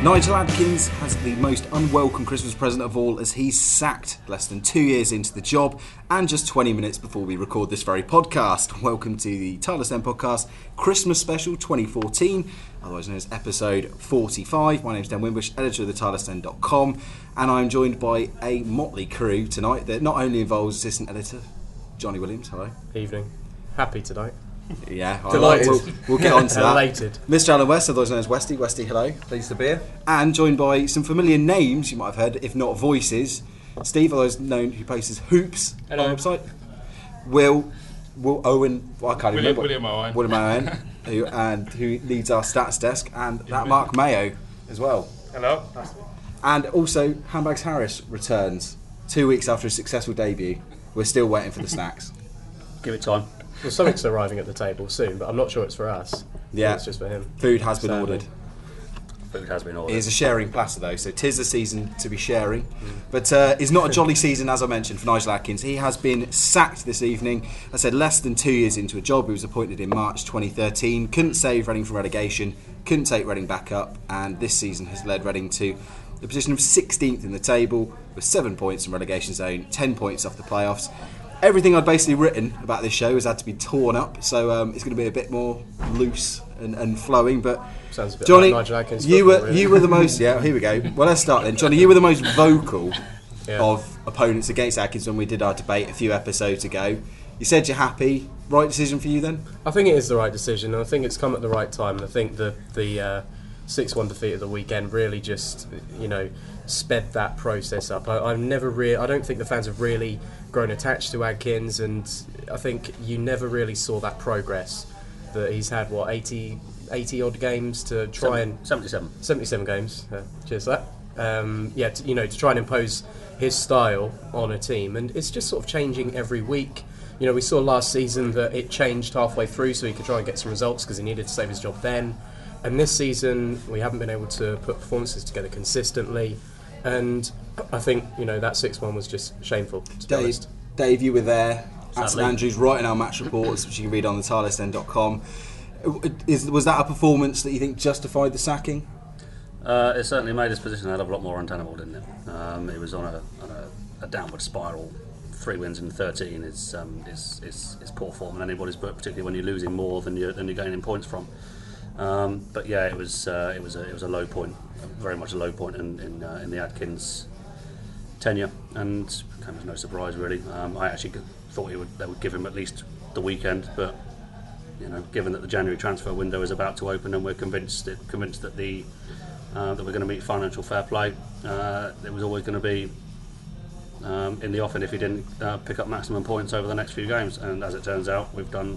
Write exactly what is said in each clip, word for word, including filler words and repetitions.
Nigel Adkins has the most unwelcome Christmas present of all, as he's sacked less than two years into the job and just twenty minutes before we record this very podcast. Welcome to the Tilers Den Podcast Christmas Special twenty fourteen, otherwise known as episode forty-five. My name's Dan Wimbush, editor of the tilers den dot com, and I'm joined by a motley crew tonight that not only involves assistant editor Johnny Williams. Hello. Evening. Happy tonight. Yeah, delighted. We'll, we'll get on to that. Elated. Mister Alan West, otherwise known as Westy. Westy, hello. Pleased to be here. And joined by some familiar names you might have heard, if not voices. Steve, otherwise known, who posts hoops hello. on the website. Will, Will Owen, well, I can't even William, remember. William Owen. William Owen, who, and who leads our stats desk, and that Mark Mayo as well. Hello. And also, Handbags Harris returns two weeks after a successful debut. We're still waiting for the snacks. Give it time. Well, something's arriving at the table soon, but I'm not sure it's for us. Yeah. It's just for him. Food has been Sadly. ordered. Food has been ordered. It is a sharing platter though, so 'tis a season to be sharing. Mm. But uh, it's not a jolly season, as I mentioned, for Nigel Adkins. He has been sacked this evening. I said less than two years into a job. He was appointed in March twenty thirteen. Couldn't save Reading from relegation. Couldn't take Reading back up. And this season has led Reading to the position of sixteenth in the table, with seven points in relegation zone, ten points off the playoffs. Everything I'd basically written about this show has had to be torn up, so um, it's going to be a bit more loose and, and flowing. But sounds a bit Johnny, like Nigel Adkins you football, were really. you were the most. Yeah, here we go. Well, let's start then. Johnny, you were the most vocal yeah. of opponents against Adkins when we did our debate a few episodes ago. You said you're happy. Right decision for you then? I think it is the right decision, and I think it's come at the right time. And I think the the uh, six one defeat of the weekend really just, you know, sped that process up. I, I've never really, I don't think the fans have really grown attached to Adkins, and I think you never really saw that progress. That he's had what eighty, eighty odd games to try Seven, and seventy-seven. seventy-seven games. Uh, cheers for that. Um, yeah, to, you know, to try and impose his style on a team, and it's just sort of changing every week. You know, we saw last season that it changed halfway through, so he could try and get some results because he needed to save his job then. And this season, we haven't been able to put performances together consistently. And I think, you know, that six one was just shameful, to be Dave, honest. Dave, you were there at St Sadly. Andrews writing our match reports, which you can read on the tilers den dot com. Is, was that a performance that you think justified the sacking? Uh, it certainly made his position a hell of a lot more untenable, didn't it? Um, it was on a, on a, a downward spiral. Three wins in thirteen is, um, is, is, is poor form in anybody's book, particularly when you're losing more than you're, than you're gaining points from. Um, but yeah, it was uh, it was a it was a low point, very much a low point in in, uh, in the Adkins tenure, and came as no surprise really. Um, I actually thought he would they would give him at least the weekend, but you know, given that the January transfer window is about to open, and we're convinced that, convinced that the uh, that we're going to meet financial fair play, uh, it was always going to be um, in the offing if he didn't uh, pick up maximum points over the next few games, and as it turns out, we've done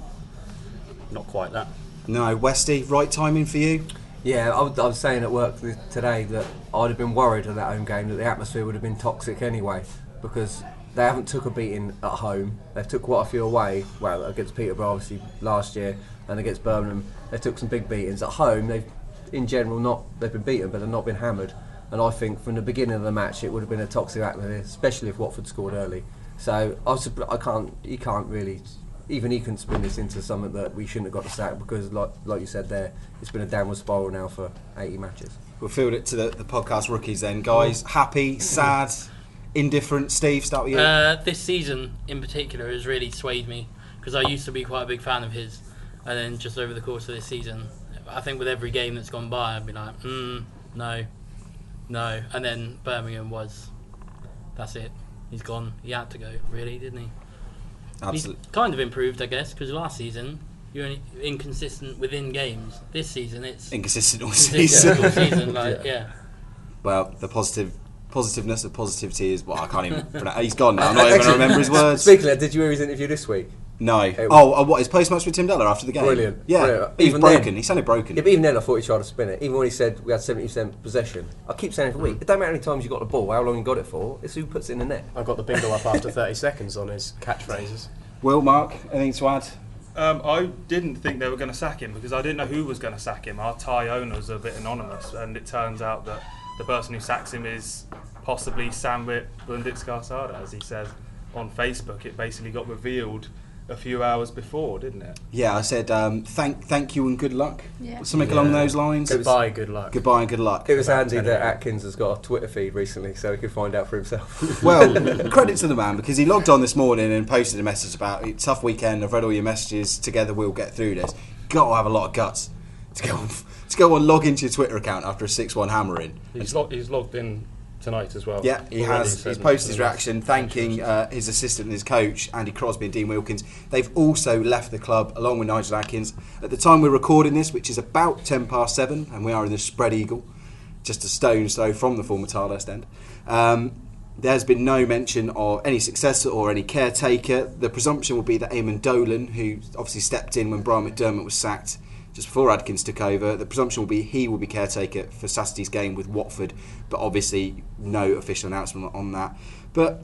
not quite that. No, Westy, right timing for you? Yeah, I was, I was saying at work th- today that I'd have been worried at that home game that the atmosphere would have been toxic anyway, because they haven't took a beating at home. They took quite a few away, well, against Peterborough obviously last year, and against Birmingham. They took some big beatings. At home, they've in general not they've been beaten, but they've not been hammered. And I think from the beginning of the match, it would have been a toxic atmosphere, especially if Watford scored early. So I, was, I can't, you can't really. Even he can spin this into something that we shouldn't have got the sack, because, like like you said there, it's been a downward spiral now for eighty matches. We'll field it to the, the podcast rookies then, guys. Happy, sad, indifferent? Steve, start with you. Uh, this season in particular has really swayed me, because I used to be quite a big fan of his, and then just over the course of this season, I think with every game that's gone by, I'd be like, mm, no, no, and then Birmingham was, that's it. He's gone. He had to go, really, didn't he? Absolutely. He's kind of improved, I guess, because last season you're only inconsistent within games. This season it's Inconsistent all consistent season. all season. Like, yeah. yeah. Well, the positive positiveness of positivity is what well, I can't even pronounce. He's gone now. I'm not even going to remember his words. Speaking of that, did you hear his interview this week? No. It Oh, uh, what, his post-match with Tim Della after the game? Brilliant. Yeah. Brilliant. He's Even broken. then- He sounded broken. Yeah, but even then I thought he tried to spin it. Even when he said we had seventy percent possession. I keep saying it for a week. It don't matter how many times you got the ball, how long you got it for. It's who puts it in the net. I got the bingo up after thirty seconds on his catchphrases. Will, Mark, anything to add? Um, I didn't think they were going to sack him because I didn't know who was going to sack him. Our Thai owner's a bit anonymous, and it turns out that the person who sacks him is possibly Samwit Bunditskarsada, as he says on Facebook. It basically got revealed a few hours before, didn't it? Yeah, I said um, thank thank you and good luck. Yeah. Something Yeah. along those lines. Goodbye, good luck. Goodbye and good luck. It was handy ten that a m. Atkins has got a Twitter feed recently, so he could find out for himself. Well, credit to the man, because he logged on this morning and posted a message about tough weekend. I've read all your messages. Together we'll get through this. Got to have a lot of guts to go on, to go on log into your Twitter account after a six one hammering. He's, log- he's logged in tonight as well. Yeah, he Already has. said He's in posted his the reaction, thanking uh, his assistant and his coach, Andy Crosby and Dean Wilkins. They've also left the club along with Nigel Atkins. At the time we're recording this, which is about ten past seven, and we are in the Spread Eagle, just a stone's throw from the former Tilehurst end. Um, there's been no mention of any successor or any caretaker. The presumption will be that Eamon Dolan, who obviously stepped in when Brian McDermott was sacked just before Adkins took over, the presumption will be he will be caretaker for Saturday's game with Watford, but obviously no official announcement on that. But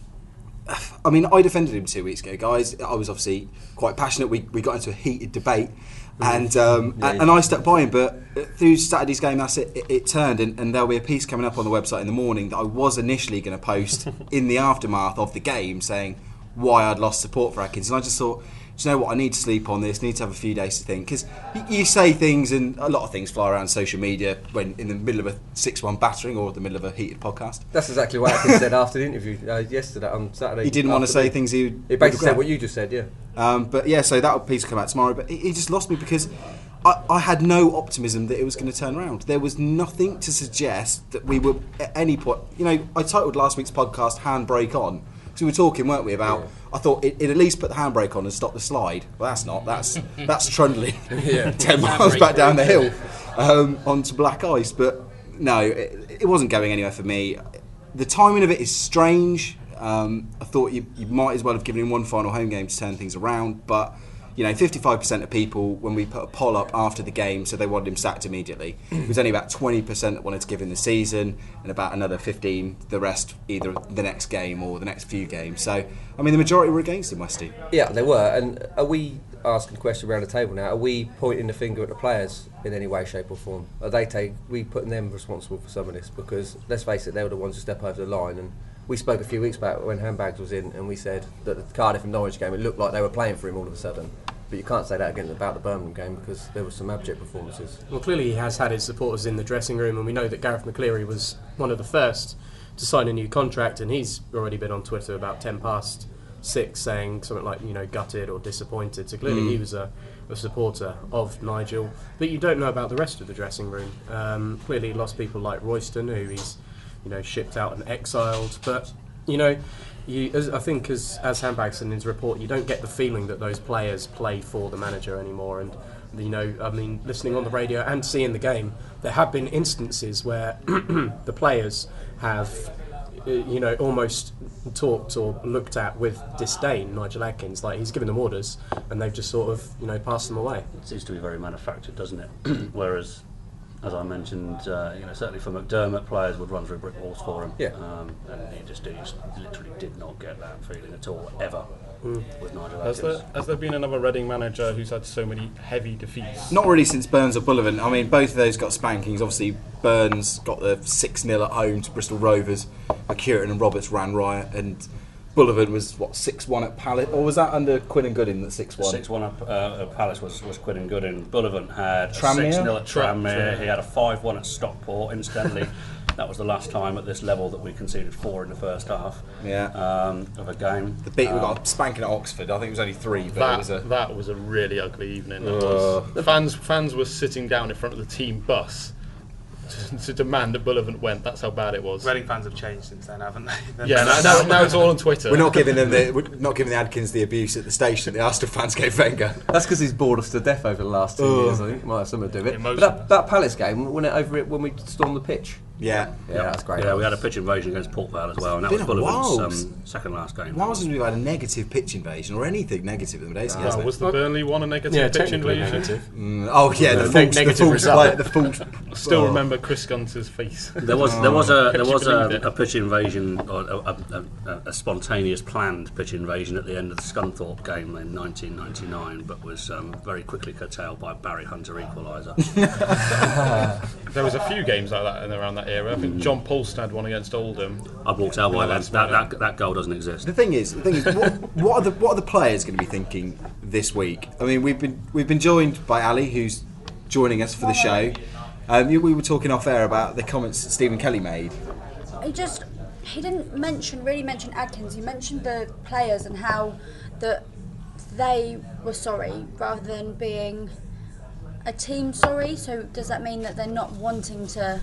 I mean, I defended him two weeks ago, guys. I was obviously quite passionate. We, we got into a heated debate, and um, Yeah, and I stuck by him. But through Saturday's game, that's it. It, it turned, and, and there'll be a piece coming up on the website in the morning that I was initially going to post in the aftermath of the game, saying why I'd lost support for Atkins, and I just thought, do you know what? I need to sleep on this. Need to have a few days to think, because you, you say things, and a lot of things fly around social media when in the middle of a six one battering or the middle of a heated podcast. That's exactly what Atkins said after the interview uh, yesterday on Saturday. He didn't want to after say the- things he would He basically regret. said what you just said, yeah. Um, but yeah, so that piece will come out tomorrow. But he, he just lost me because I, I had no optimism that it was going to turn around. There was nothing to suggest that we were at any point. You know, I titled last week's podcast "Handbrake On." So we were talking, weren't we, about? Yeah. I thought it, it at least put the handbrake on and stop the slide. Well, that's not. That's that's trundling ten miles back down the hill um, onto black ice. But no, it, it wasn't going anywhere for me. The timing of it is strange. Um, I thought you, you might as well have given him one final home game to turn things around, but you know, fifty-five percent of people, when we put a poll up after the game, said they wanted him sacked immediately. It was only about twenty percent that wanted to give him the season, and about another fifteen, the rest either the next game or the next few games. So, I mean, the majority were against him, Westy. Yeah, they were. And are we asking a question around the table now? Are we pointing the finger at the players in any way, shape, or form? Are they take we putting them responsible for some of this? Because let's face it, they were the ones who step over the line. And we spoke a few weeks back when Handbags was in, and we said that the Cardiff and Norwich game, it looked like they were playing for him all of a sudden. But you can't say that again about the Birmingham game because there were some abject performances. Well, clearly he has had his supporters in the dressing room, and we know that Gareth McCleary was one of the first to sign a new contract, and he's already been on Twitter about ten past six saying something like, you know, gutted or disappointed. So clearly Mm. he was a, a supporter of Nigel. But you don't know about the rest of the dressing room. Um, clearly he lost people like Royston, who he's, you know, shipped out and exiled. But, you know, You, as, I think, as as Handbags in his report, you don't get the feeling that those players play for the manager anymore. And you know, I mean, listening on the radio and seeing the game, there have been instances where the players have, uh, you know, almost talked or looked at with disdain Nigel Atkins. Like he's given them orders, and they've just sort of, you know, passed them away. It seems to be very manufactured, doesn't it? Whereas, as I mentioned, uh, you know, certainly for McDermott, players would run through brick walls for him. Yeah. Um, and he just, he just literally did not get that feeling at all, ever, Mm. with Nigel Has Atkins. there, has there been another Reading manager who's had so many heavy defeats? Not really since Burns or Bullivant. I mean, both of those got spankings. Obviously, Burns got the six nil at home to Bristol Rovers. Curtin and Roberts ran riot, and Bullivant was, what, six one at Palace? Or was that under Quinn and Goodin, that six one? six one at, uh, at Palace was, was Quinn and Goodin. Bullivant had Tranmere? a six nil at Tranmere. Tranmere. He had a five one at Stockport, incidentally. That was the last time at this level that we conceded four in the first half Yeah. um, of a game. The beat, we Um, got a spanking at Oxford. I think it was only three, but it That, was a... that was a really ugly evening. That Uh. was. The fans fans were sitting down in front of the team bus to, to demand that Bullivant went. That's how bad it was. Reading fans have changed since then, haven't they? They're Yeah, now, now- now, now it's all on Twitter. We're not giving them the we're not giving the Adkins the abuse at the station that the Arsenal fans gave Wenger. That's because he's bored us to death over the last two Oh. years, I think. Might have something to do with it. But Emotional. that, that Palace game, when it over it when we stormed the pitch. Yeah. Yeah, that's great. Yeah, we had a pitch invasion against Port Vale as well, and that Been was a Bullivant's while. um, second last game. Why wasn't we've had a negative pitch invasion or anything negative in the days? Well, was the Burnley one a negative Yeah, pitch technically invasion? negative. Mm, oh yeah, the Uh, false, neg- the negative false result. play, the false. Still oh. remember Chris Gunter's face. There was there was a there Kept you was believe a, it. a pitch invasion or a, a, a, a spontaneous planned pitch invasion at the end of the Scunthorpe game in nineteen ninety-nine, but was um, very quickly curtailed by Barry Hunter equaliser. there was a few games like that in around that era. I think John Paulson had one against Oldham. I'd walked out by then. That, that, that goal doesn't exist. The thing is, the thing is, what, what are the what are the players going to be thinking this week? I mean, we've been we've been joined by Ali, who's joining us for the show. Um, we were talking off air about the comments that Stephen Kelly made. He just he didn't mention really mention Adkins. He mentioned the players and how that they were sorry rather than being a team sorry. So does that mean that they're not wanting to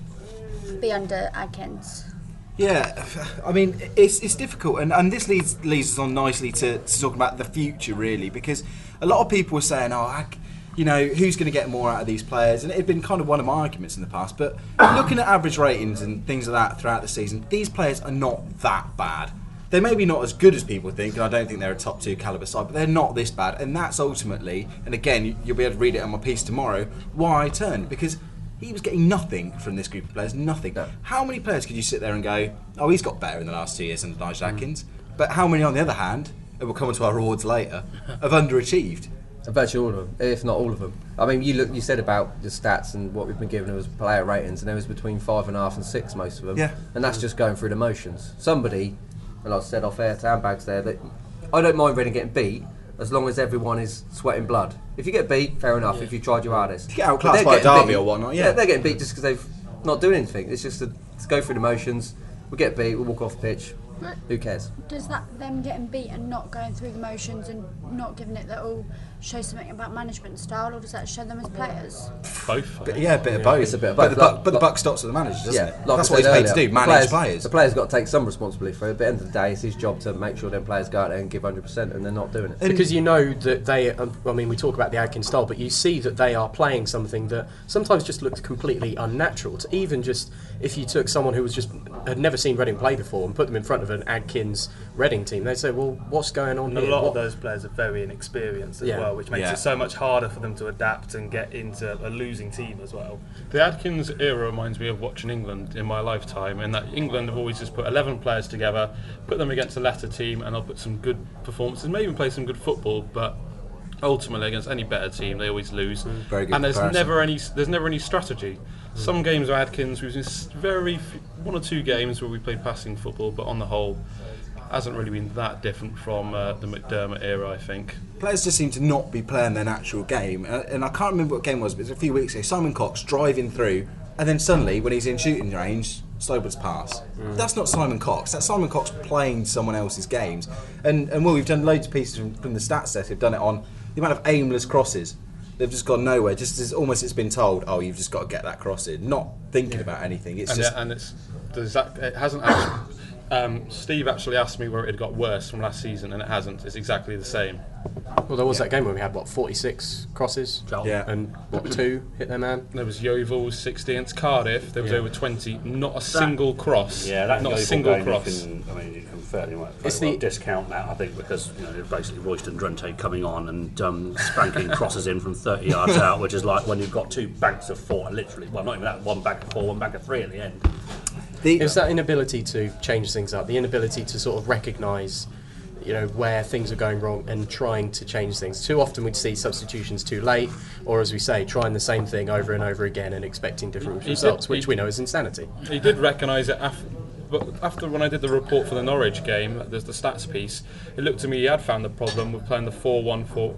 be under Adkins? Yeah, I mean it's it's difficult, and, and this leads leads us on nicely to, to talk about the future really, because a lot of people were saying, oh, I, you know, who's going to get more out of these players? And it had been kind of one of my arguments in the past. But looking at average ratings and things like that throughout the season, these players are not that bad. They're maybe not as good as people think, and I don't think they're a top two calibre side, but they're not this bad. And that's ultimately, and again, you'll be able to read it on my piece tomorrow, why I turned. Because he was getting nothing from this group of players, nothing. No. How many players could you sit there and go, oh, he's got better in the last two years than Nigel Adkins? Mm. But how many, on the other hand, and we'll come on to our awards later, have underachieved? Virtually all of them, if not all of them. I mean, you look. You said about the stats and what we've been given as player ratings, and there was between five and a half and six, most of them. Yeah. And that's just going through the motions. Somebody, and I said off air to handbags there, that I don't mind Reading getting beat as long as everyone is sweating blood. If you get beat, fair enough. Yeah. If you tried your hardest. If you get outclassed by a derby beat, or whatnot, yeah. yeah, they're getting beat just because they've not doing anything. It's just to, to go through the motions. We get beat, we walk off the pitch. But who cares? Does that them getting beat and not going through the motions and not giving it that all show something about management style, or does that show them as players? Both. But, yeah, a bit yeah. of both. It's a bit of but both. The Like, buck, but the buck stops at the manager, doesn't yeah, it? like That's I what he's said paid earlier, to do, manage players, players. The players got to take some responsibility for it, but at the end of the day, it's his job to make sure them players go out there and give one hundred percent, and they're not doing it. Because you know that they, um, I mean, we talk about the Adkins style, but you see that they are playing something that sometimes just looks completely unnatural. To even just, if you took someone who was just had never seen Reading play before and put them in front of an Adkins Reading team, they'd say, well, what's going on and here? A lot what? of those players are very inexperienced as yeah. well, which makes yeah. it so much harder for them to adapt and get into a losing team as well. The Adkins era reminds me of watching England in my lifetime, in that England have always just put eleven players together, put them against a lesser team, and they'll put some good performances, may even play some good football, but ultimately against any better team they always lose. Mm. Very good and there's comparison. never any there's never any strategy. Mm. Some games with Adkins, we've seen very few, one or two games where we played passing football, but on the whole hasn't really been that different from uh, the McDermott era, I think. Players just seem to not be playing their natural game, and, and I can't remember what game it was, but it was a few weeks ago. Simon Cox driving through, and then suddenly, when he's in shooting range, Slowbrid's pass. Mm. That's not Simon Cox. That's Simon Cox playing someone else's games. And and well, we've done loads of pieces from, from the stats set. We've done it on the amount of aimless crosses. They've just gone nowhere. Just as almost it's been told, oh, you've just got to get that cross in, not thinking yeah. about anything. It's and just yeah, and it's does that it hasn't actually. Um, Steve actually asked me where it had got worse from last season, and it hasn't. It's exactly the same. Well, there was yeah. that game where we had, what, forty-six crosses? Yeah. And, what, two hit their man? There was Yeovil, sixty against Cardiff. There was yeah. over twenty. Not a that, single cross. Yeah, that not Yeovil a single game cross. You can, I mean, you can fairly well, it's well the, discount that, I think, because you know, basically Royston Drenthe coming on and um, spanking crosses in from thirty yards out, which is like when you've got two banks of four, literally, well, not even that, one bank of four, one bank of three at the end. The, it's that inability to change things up, the inability to sort of recognise, you know, where things are going wrong and trying to change things. Too often we'd see substitutions too late, or as we say, trying the same thing over and over again and expecting different he results, did, which he, we know is insanity. He did recognise it after, but after when I did the report for the Norwich game, there's the stats piece, it looked to me he had found the problem with playing the four one four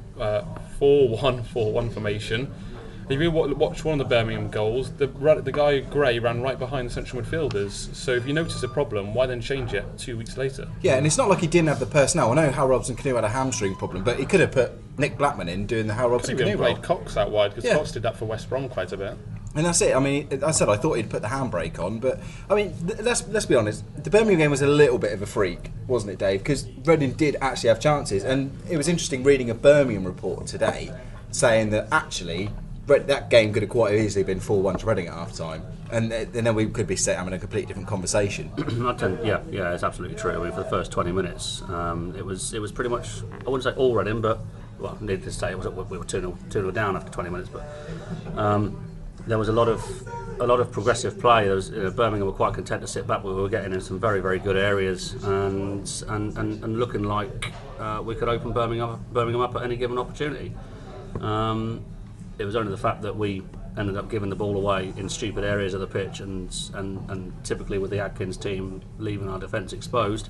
one formation. If you watch one of the Birmingham goals, the the guy Gray ran right behind the central midfielders. So if you notice a problem, why then change it two weeks later? Yeah, and it's not like he didn't have the personnel. I know Hal Robson-Kanu had a hamstring problem, but he could have put Nick Blackman in doing the Hal Robson-Kanu role. Played Cox out wide, because yeah. Cox did that for West Brom quite a bit. And that's it. I mean, I said I thought he'd put the handbrake on, but I mean, th- let's let's be honest. The Birmingham game was a little bit of a freak, wasn't it, Dave? Because Reading did actually have chances, and it was interesting reading a Birmingham report today saying that actually that game could have quite easily been four one to Reading at half time, and, and then we could be set having a completely different conversation. I tend, yeah, yeah, it's absolutely true. I mean, for the first twenty minutes, um, it was it was pretty much, I wouldn't say all Reading, but well, needless to say, it was we were two nil down after twenty minutes, but um, there was a lot of a lot of progressive play. There was, you know, Birmingham were quite content to sit back, but we were getting in some very very good areas and and, and, and looking like uh, we could open Birmingham Birmingham up at any given opportunity. Um, It was only the fact that we ended up giving the ball away in stupid areas of the pitch, and and, and typically with the Adkins team leaving our defence exposed,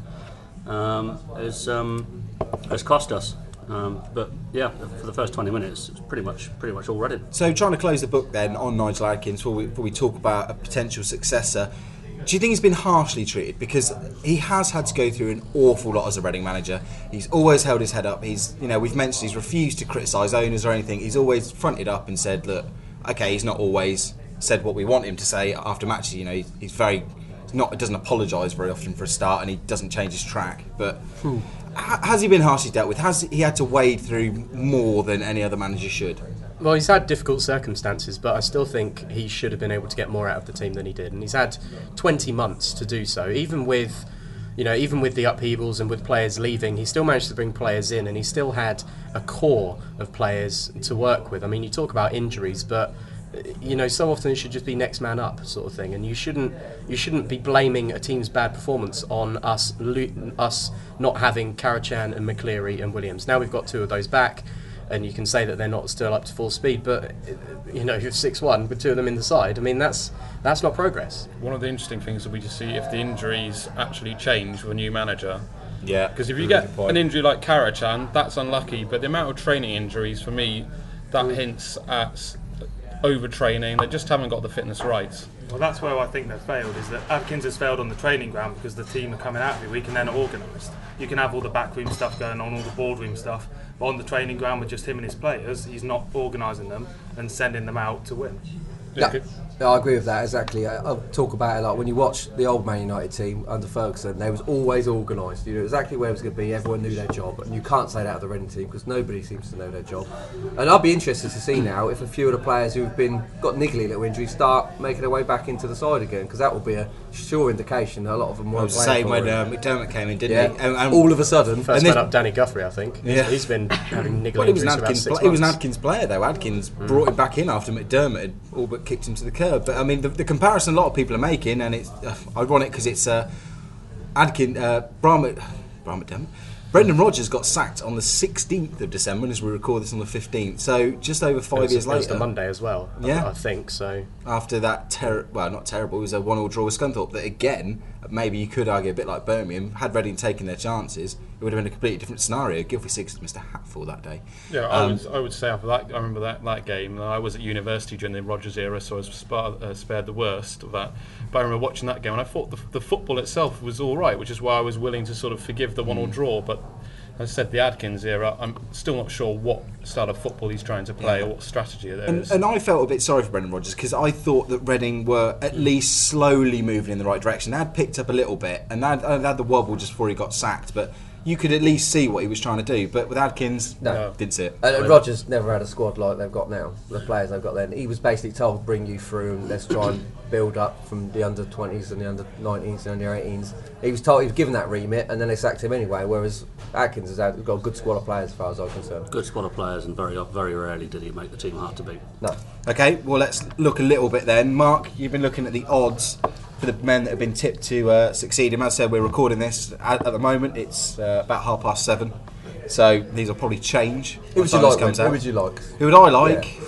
um, has um, has cost us. Um, but yeah, for the first twenty minutes, it's pretty much pretty much all ready. So trying to close the book then on Nigel Adkins before we, before we talk about a potential successor. Do you think he's been harshly treated? Because he has had to go through an awful lot as a Reading manager. He's always held his head up. He's, you know, we've mentioned he's refused to criticise owners or anything. He's always fronted up and said, look, okay, he's not always said what we want him to say after matches. You know, he's, he's very, he's not, doesn't apologise very often for a start, and he doesn't change his track. But hmm. ha- has he been harshly dealt with? Has he had to wade through more than any other manager should? Well, he's had difficult circumstances, but I still think he should have been able to get more out of the team than he did, and he's had twenty months to do so. Even with, you know, even with the upheavals and with players leaving, he still managed to bring players in, and he still had a core of players to work with. I mean, you talk about injuries, but you know, so often it should just be next man up sort of thing, and you shouldn't you shouldn't be blaming a team's bad performance on us lo- us not having Karachan and McCleary and Williams. Now we've got two of those back. And you can say that they're not still up to full speed, but you know, you're six one with two of them in the side. I mean, that's that's not progress. One of the interesting things will be to see if the injuries actually change with a new manager. Yeah. Because if you get an injury like Karachan, that's unlucky. But the amount of training injuries, for me, that hints at overtraining. They just haven't got the fitness right. Well, that's where I think they've failed, is that Adkins has failed on the training ground because the team are coming out every week and they're not organised. You can have all the backroom stuff going on, all the boardroom stuff, but on the training ground with just him and his players, he's not organising them and sending them out to win. Yeah, yeah, I agree with that, exactly. I, I'll talk about it like when you watch the old Man United team under Ferguson, they was always organised. You knew exactly where it was going to be, everyone knew their job, and you can't say that of the Reading team because nobody seems to know their job. And I'll be interested to see now if a few of the players who've been got niggly little injuries start making their way back into the side again, because that will be a sure indication that a lot of them Well, won't it was the play. same when uh, McDermott came in, didn't Yeah. he? And, and all of a sudden, First And man up, Danny Guthrie, I think. He's, Yeah. he's been having niggling Well, he was an injuries for about Adkins. six Pl- he was an months. Adkins player, though. Adkins mm. brought him back in after McDermott had all but kicked him to the curb. But I mean, the, the comparison a lot of people are making, and it's uh, ironic because it's uh, Adkins, uh, Brian, Brian McDermott. Brendan Rodgers got sacked on the sixteenth of December, as we record this on the fifteenth. So just over five It was, years it was later, the Monday as well. Yeah. I, I think so. after that ter- well, not terrible, it was a one-all draw with Scunthorpe. That again, maybe you could argue a bit like Birmingham, had Reading taken their chances, it would have been a completely different scenario. Gylfi Sigurdsson missed a hatful that day. Yeah, I, Um, would, I would say after that, I remember that, that game. I was at university during the Rodgers era, so I was spared, uh, spared the worst of that. But I remember watching that game, and I thought the, the football itself was all right, which is why I was willing to sort of forgive the one-all draw. But as I said, the Adkins era, I'm still not sure what style of football he's trying to play or what strategy there And, is. and I felt a bit sorry for Brendan Rodgers because I thought that Reading were at least slowly moving in the right direction. They had picked up a little bit, and they had, they had the wobble just before he got sacked, but you could at least see what he was trying to do. But with Adkins, No. didn't see it. And Rodgers never had a squad like they've got now. The players they've got then. He was basically told, bring you through and let's try and build up from the under twenties and the under nineteens and under eighteens. He was told, he was given that remit, and then they sacked him anyway. Whereas Adkins has had, got a good squad of players, as far as I'm concerned. Good squad of players, and very very rarely did he make the team hard to beat. No. Okay, well, let's look a little bit then. Mark, you've been looking at the odds for the men that have been tipped to uh, succeed. And as I said, we're recording this at, at the moment. It's uh, about half past seven, so these will probably change. Who by would the you time this like? comes Who out. would you like? Who would I like? Yeah.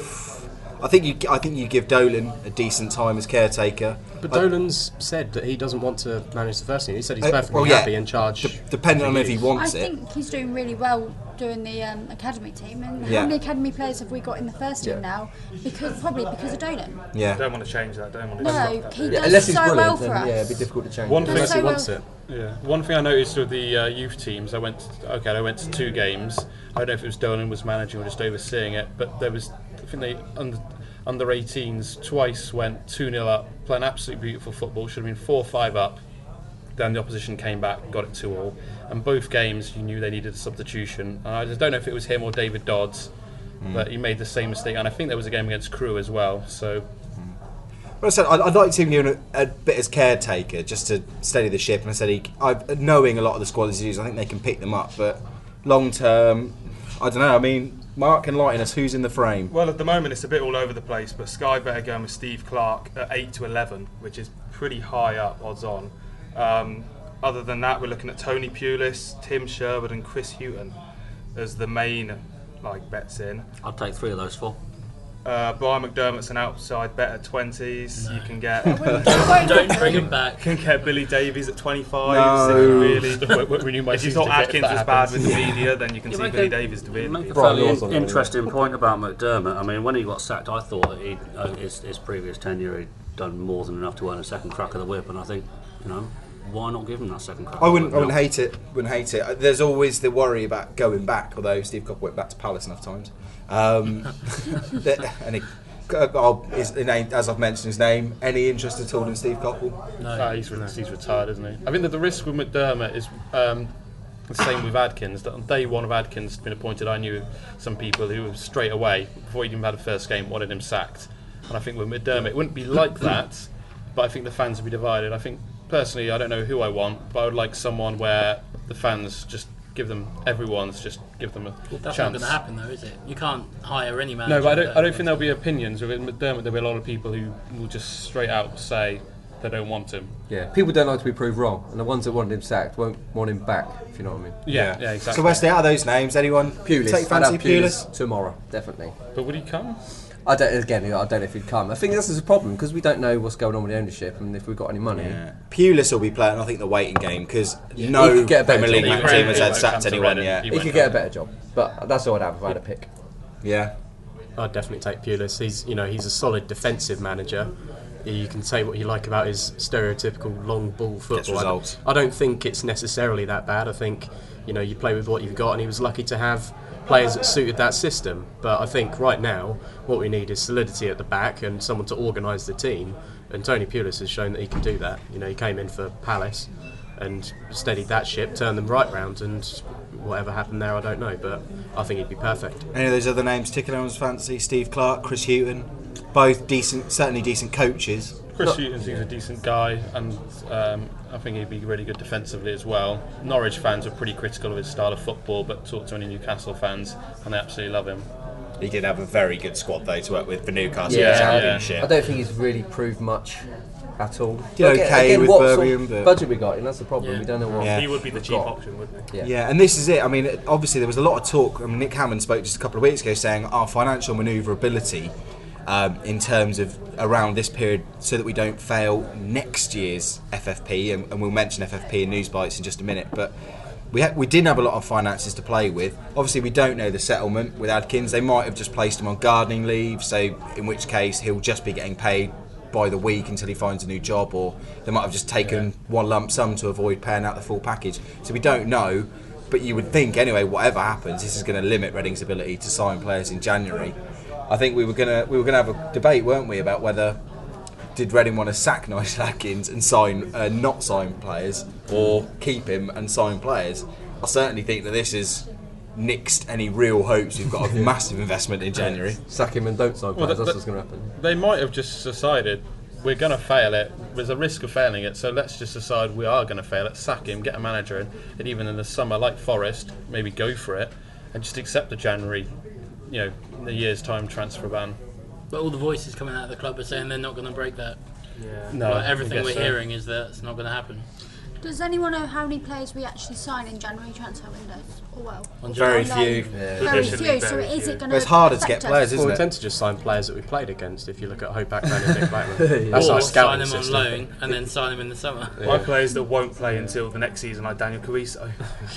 I think you. I think you give Dolan a decent time as caretaker. But I- Dolan's said that he doesn't want to manage the first team. He said he's Uh, perfectly well, yeah. happy in charge. D- depending for on if he years. I wants it. think he's doing really well doing the um, academy team. And Yeah. how many academy players have we got in the first team Yeah. now? Because probably because of Dolan. Yeah. Don't want to change that. Don't want to. No, stop that. he Yeah, does unless he's so brilliant, well for then us. yeah, it'd be difficult to change. One it. thing- Unless he So, wants uh, it. Yeah, one thing I noticed with the uh, youth teams, I went. Okay, I went to two games. I don't know if it was Dolan was managing or just overseeing it, but there was. I think they under under eighteens twice went two nil up, playing absolutely beautiful football. Should have been four five up. Then the opposition came back and got it two all. And both games, you knew they needed a substitution. And I just don't know if it was him or David Dodds, but he made the same mistake. And I think there was a game against Crewe as well. So. Well, I said I'd, I'd like to see him given a, a bit as caretaker just to steady the ship. And I said, he, I've, knowing a lot of the squads he's used, I think they can pick them up. But long term, I don't know. I mean, Mark can lighten us. Who's in the frame? Well, at the moment it's a bit all over the place, but Sky better going with Steve Clarke at eight to eleven, which is pretty high up odds on. Um, other than that, we're looking at Tony Pulis, Tim Sherwood, and Chris Hughton as the main like bets in. I'd take three of those four. Uh, Brian McDermott's an outside bet at twenties. No. You can get Don't bring him back. can get Billy Davies at twenty-five. No. So really, we knew my if you season thought ticket, Atkins if was that bad happens. with the media, then you can You see make Billy a- Davies to You win. make a Brian fairly Laws on it, interesting point about McDermott. I mean, when he got sacked, I thought that he, uh, his, his previous tenure, he'd done more than enough to earn a second crack of the whip, and I think, you know, why not give him that second crack? I wouldn't. of I the whip wouldn't hate it. Wouldn't hate it. There's always the worry about going back. Although Steve Coppell went back to Palace enough times, um, that, and he, uh, his name, as I've mentioned his name. Any interest at all in Steve Coppell? No. Ah, he's, re- he's retired, isn't he? I think that the risk with McDermott is um, the same with Adkins. That on day one of Adkins been appointed, I knew some people who straight away, before he even had a first game, wanted him sacked. And I think with McDermott, it wouldn't be like that, but I think the fans would be divided. I think, personally, I don't know who I want, but I would like someone where the fans just give them, everyone's just give them a That's not chance. going to happen, though, is it? You can't hire any manager. No, but I don't, that- I don't think there'll be opinions. With McDermott, there'll be a lot of people who will just straight out say they don't want him. Yeah, people don't like to be proved wrong, and the ones that wanted him sacked won't want him back, if you know what I mean. Yeah, yeah, exactly. So Wesley, out of those names, anyone Pulis. take fancy I'd have Pulis Pulis? tomorrow, definitely. But would he come? I don't. Again, I don't know if he'd come. I think this is a problem because we don't know what's going on with the ownership and if we've got any money. Yeah. Pulis will be playing, I think, the waiting game because no He could get a better Premier League job. man team has He had won't sacked come to anyone Reading. yet. He He won't could come. get a better job, but that's all I'd have if I had a pick. Yeah. I'd definitely take Pulis. He's, you know, he's a solid defensive manager. You can say what you like about his stereotypical long ball football. I don't- results. I don't think it's necessarily that bad. I think, you know, you play with what you've got, and he was lucky to have players that suited that system. But I think right now, what we need is solidity at the back and someone to organise the team. And Tony Pulis has shown that he can do that. You know, he came in for Palace and steadied that ship, turned them right round, and whatever happened there, I don't know. But I think he'd be perfect. Any of those other names ticking anyone's fancy? Steve Clarke, Chris Hughton, both decent, certainly decent coaches. Chris Hughton seems a decent guy, and um, I think he'd be really good defensively as well. Norwich fans are pretty critical of his style of football, but talk to any Newcastle fans, and they absolutely love him. He did have a very good squad though to work with for Newcastle Yeah, in the yeah. Championship. I don't think he's really proved much at all. Did But again- okay again, with what sort of Birmingham, but- budget we got, and that's the problem. Yeah. We don't know what. Yeah. He would be the we've cheap got. option, wouldn't he? Yeah. Yeah, and this is it. I mean, obviously there was a lot of talk. I mean, Nick Hammond spoke just a couple of weeks ago saying our financial manoeuvrability um, in terms of around this period so that we don't fail next year's F F P, and, and we'll mention F F P in News Bites in just a minute, but we ha- we didn't have a lot of finances to play with. Obviously, we don't know the settlement with Adkins. They might have just placed him on gardening leave, so in which case he'll just be getting paid by the week until he finds a new job, or they might have just taken one lump sum to avoid paying out the full package. So we don't know, but you would think anyway, whatever happens, this is going to limit Reading's ability to sign players in January. I think we were gonna we were gonna have a debate, weren't we, about whether did Reading want to sack Nigel Adkins and sign uh, not sign players, or keep him and sign players. I certainly think that this has nixed any real hopes we've got of massive investment in January. Sack him and don't sign Well, players. that- that's that- what's going to happen. They might have just decided we're going to fail it. There's a risk of failing it, so let's just decide we are going to fail it. Sack him, get a manager in, and even in the summer, like Forest, maybe go for it and just accept the January, you know, the year's time transfer ban. But all the voices coming out of the club are saying they're not going to break that. Yeah. No, Like, I everything guess we're so. hearing is that it's not going to happen. Does anyone know how many players we actually sign in January transfer windows? Or well, On Very July? few. Very Traditionally few. So very is few. it going But it's harder to get players, Well, isn't we it? tend to just sign players that we played against. If you look at Hope Akran and Nick Blackman, that's or our sign scouting them on system. loan and then sign them in the summer. My players that won't play until the next season, like Daniel Carrizo.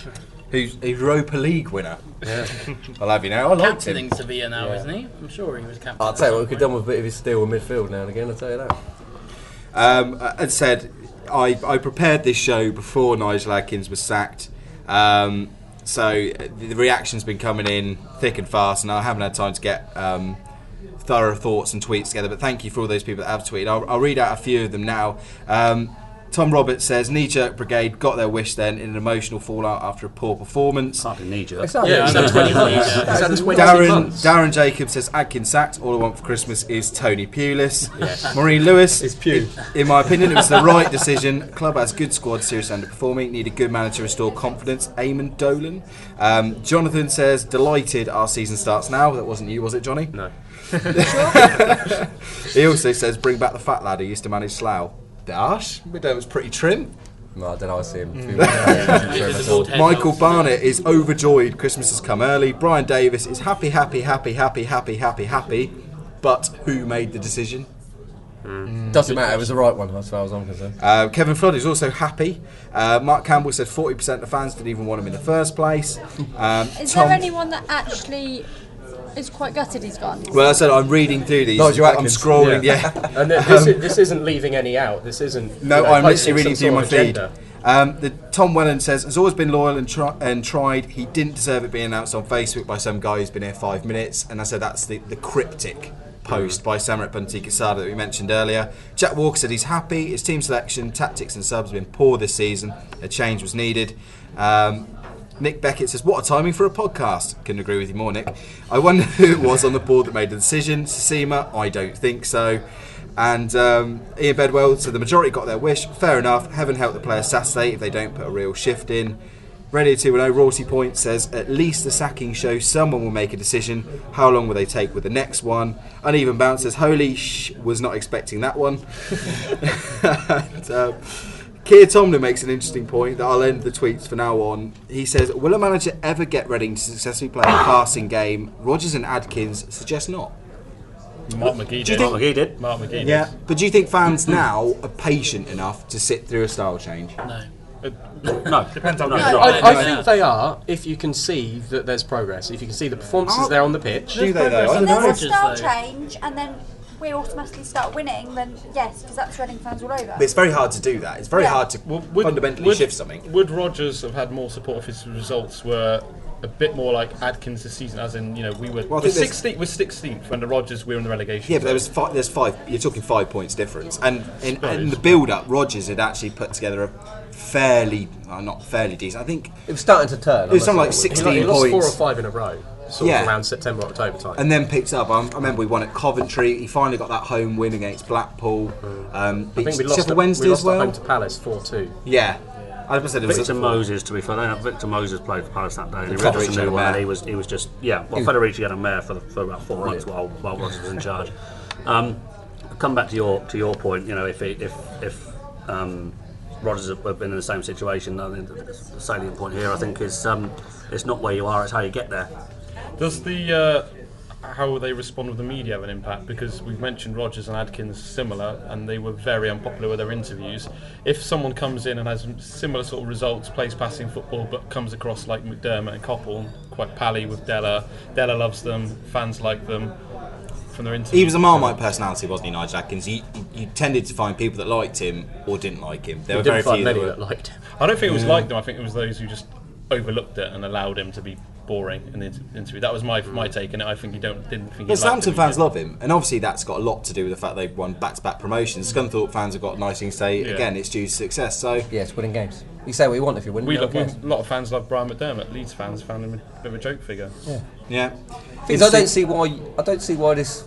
Who's a Europa League winner. Yeah. I'll have you know, I liked him. Captaining Sevilla now, Yeah. isn't he? I'm sure he was captain. I'll tell you what, we could have done with a bit of his steel in midfield now and again. I'll tell you that. Um, as said, I, I prepared this show before Nigel Adkins was sacked, um, so the reaction's been coming in thick and fast, and I haven't had time to get um, thorough thoughts and tweets together, but thank you for all those people that have tweeted. I'll, I'll read out a few of them now. Um, Tom Roberts says, knee-jerk brigade got their wish then in an emotional fallout after a poor performance. Can't be knee jerk. It's not Yeah, it's I know. not twenty months. Yeah. It's only twenty Darren, months. Darren Jacobs says Adkins sacked. All I want for Christmas is Tony Pulis. Maureen Lewis. It's Pew. In my opinion, it was the right decision. Club has good squad, seriously underperforming. Need a good manager to restore confidence. Eamon Dolan. Um, Jonathan says delighted our season starts now. That wasn't you, was it, Johnny? No. He also says bring back the fat lad who used to manage Slough. Dash. Midday was pretty trim. No, I don't know. I see him. Invisible head Michael helps. Barnett is overjoyed. Christmas has come early. Brian Davis is happy, happy, happy, happy, happy, happy, happy. but who made the decision? Mm. Doesn't matter, it was the right one as far as I'm concerned. Uh, Kevin Flood is also happy. Uh, Mark Campbell said forty percent of fans didn't even want him in the first place. Um, Is Tom, there anyone that actually is quite gutted he's gone? Well, I said I'm reading ththrough these. Nigel I'm Atkins. scrolling, yeah. And th- this, is, this isn't leaving any out. This isn't. No, you know, I'm posting literally reading some through my sort of feed. agenda. Um, the, Tom Welland says, has always been loyal and, try, and tried. He didn't deserve it being announced on Facebook by some guy who's been here five minutes. And I said that's the, the cryptic post by Samarit Bunty-Quesada that we mentioned earlier. Jack Walker said he's happy. His team selection, tactics and subs have been poor this season. A change was needed. Um, Nick Beckett says, what a timing for a podcast. Couldn't agree with you more, Nick. I wonder who it was on the board that made the decision. Sasima? I don't think so. And um, Ian Bedwell said the majority got their wish. Fair enough. Heaven help the players Saturday if they don't put a real shift in. Radio two oh Royalty Point says at least the sacking shows someone will make a decision. How long will they take with the next one? Uneven Bounce says holy sh was not expecting that one. and, um, Keir Tomlin makes an interesting point that I'll end the tweets for now on. He says, will a manager ever get Reading to successfully play a passing game? Rodgers and Adkins suggest not. Mark McGee did. Mark McGee did. Mark McGee Yeah, did. but do you think fans now are patient enough to sit through a style change? No. No, Depends on no, who's no. not. I, I No, think no. they are if you can see that there's progress. If you can see the performances Oh. there on the pitch. Do they though? I If don't know. there's a style Rodgers, though. change and then we automatically start winning, then yes, because that's Reading fans all over. But it's very hard to do that. It's very Yeah. hard to Well, would- fundamentally would- shift something. Would Rodgers have had more support if his results were a bit more like Adkins this season? As in, you know, we were Well, I we're think there's- sixteenth. We're sixteenth when the Rodgers we were in the relegation. Yeah, but there was zone. five, there's five. You're talking five points difference, and in, in the build-up, Rodgers had actually put together a fairly, well, not fairly decent. I think It was starting to turn. it was something like honestly. He, sixteen he lost four or points, five in a row, sort Yeah. of around September, October time. and then picked up. Um, I remember we won at Coventry. He finally got that home win against Blackpool. Um, I think we lost, Sheffield at, Wednesday we lost as well. at home to Palace four two. Yeah, I said it was Victor a- Moses, to be fair, they- Victor Moses played for Palace that day. And he Federici was just a had a new one, mare. and he was he was just yeah. Well, Federici had a mare for, the, for about four months while while Rodgers was in charge. Um, come back to your to your point. You know, if he, if if um, Rodgers had been in the same situation, I think the salient point here, I think, is um, it's not where you are; it's how you get there. Does the uh, how they respond with the media have an impact? Because we've mentioned Rodgers and Adkins similar, and they were very unpopular with their interviews. If someone comes in and has similar sort of results, plays passing football, but comes across like McDermott and Koppel, quite pally with Della, Della loves them, fans like them. From their interviews, He was a Marmite personality, wasn't he, Nigel Atkins? You, you tended to find people that liked him or didn't like him. There We were didn't very find few many that that were. liked him. I don't think it was like them. I think it was those who just overlooked it and allowed him to be boring in the inter- interview. That was my my take on it. I think you don't didn't think. But he liked Southampton him, fans he did. love him, and obviously that's got a lot to do with the fact they've won back-to-back promotions. Scunthorpe fans have got nice things to say. Yeah. Again, it's due to success. So Yeah, it's winning games. You say what you want if you win. We, no lo- one we, cares. a lot of fans love Brian McDermott. Leeds fans found him a bit of a joke figure. yeah, Because I don't see why. I don't see why this.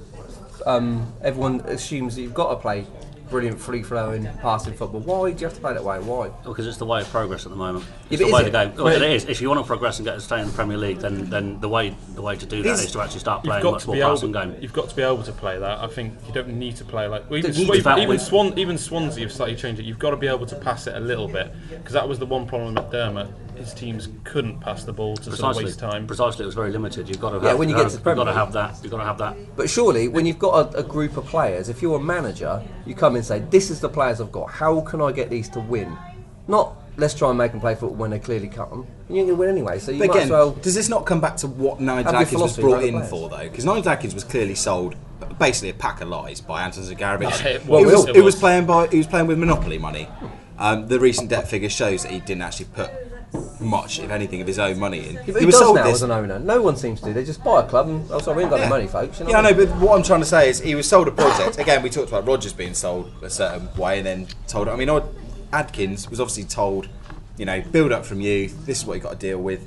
Um, everyone assumes that you've got to play brilliant, free-flowing, passing football. Why do you have to play that way? Why? Because it's the way of progress at the moment. It's Yeah, but the way is the it? game. Well, it is. If you want to progress and get to stay in the Premier League, then then the way the way to do that Is- is to actually start You've playing got much to more be able. passing game. You've got to be able to play that. I think you don't need to play like well, even, Don't need Sw- to. even, even That Swan, even Swansea have slightly changed it. You've got to be able to pass it a little bit because that was the one problem with McDermott. His teams couldn't pass the ball to sort of Precisely, waste time. precisely, it was very limited. You've got to have, Yeah, when you get to the you've got Premier to League. have that. You've got to have that. But surely, when you've got a, a group of players, if you're a manager, you come in and say, "This is the players I've got. How can I get these to win?" Not let's try and make them play football when they clearly can't. And you ain't going to win anyway. So you but might again, as well. does this not come back to what Nigel Have your Atkins was philosophy brought about in the for, though? Because Nigel Atkins was clearly sold, basically a pack of lies by Anton Zagarovich. Yeah, it It was. was, It it was was. playing by, he was playing with monopoly money. Um, the recent debt figure shows that he didn't actually put much, if anything, of his own money in. Yeah, but he was does sold now this. as an owner. No one seems to. They just buy a club and, oh, sorry, we ain't got Yeah. the money, folks. You know Yeah, I what know, mean? but what I'm trying to say is he was sold a project. Again, we talked about Rodgers being sold a certain way and then told. I mean, Adkins was obviously told, you know, build up from youth. This is what you got to deal with.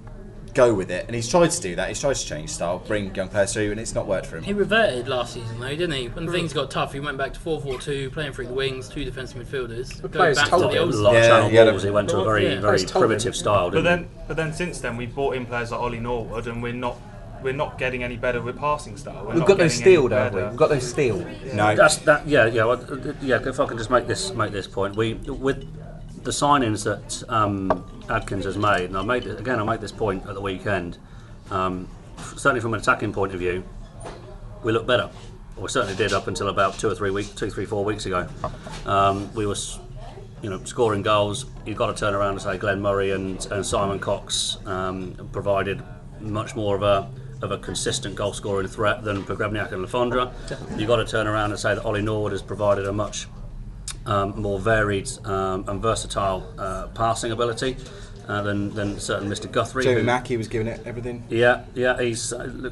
Go with it, and he's tried to do that. He's tried to change style, bring young players through, and it's not worked for him. He reverted last season though, didn't he? When things got tough, he went back to four four two, playing through the wings, two defensive midfielders. Go players back to told the him. A old lot Yeah, of channel he had a- balls. He went to a very Yeah. very Players told him. primitive style. But Didn't then, but then since then we brought in players like Ollie Norwood, and we're not we're not getting any better with passing style. We're We've not got those getting any steel, don't we? better. We've got those steel. No, That's that. Yeah, yeah, well, uh, yeah. If I can just make this make this point, we with the signings that um, Adkins has made, and I made it, again. I made this point at the weekend. Um, certainly, from an attacking point of view, we look better. or certainly did up until about two or three weeks, two, three, four weeks ago. Um, we were, you know, scoring goals. You've got to turn around and say Glenn Murray and, and Simon Cox um, provided much more of a of a consistent goal scoring threat than Pogrebniak and Le Fondre. You've got to turn around and say that Ollie Norwood has provided a much um, more varied um, and versatile uh, passing ability uh, than than certain Mister Guthrie. Jamie who- Mackey was giving it everything. Yeah, yeah, he's. Uh, look,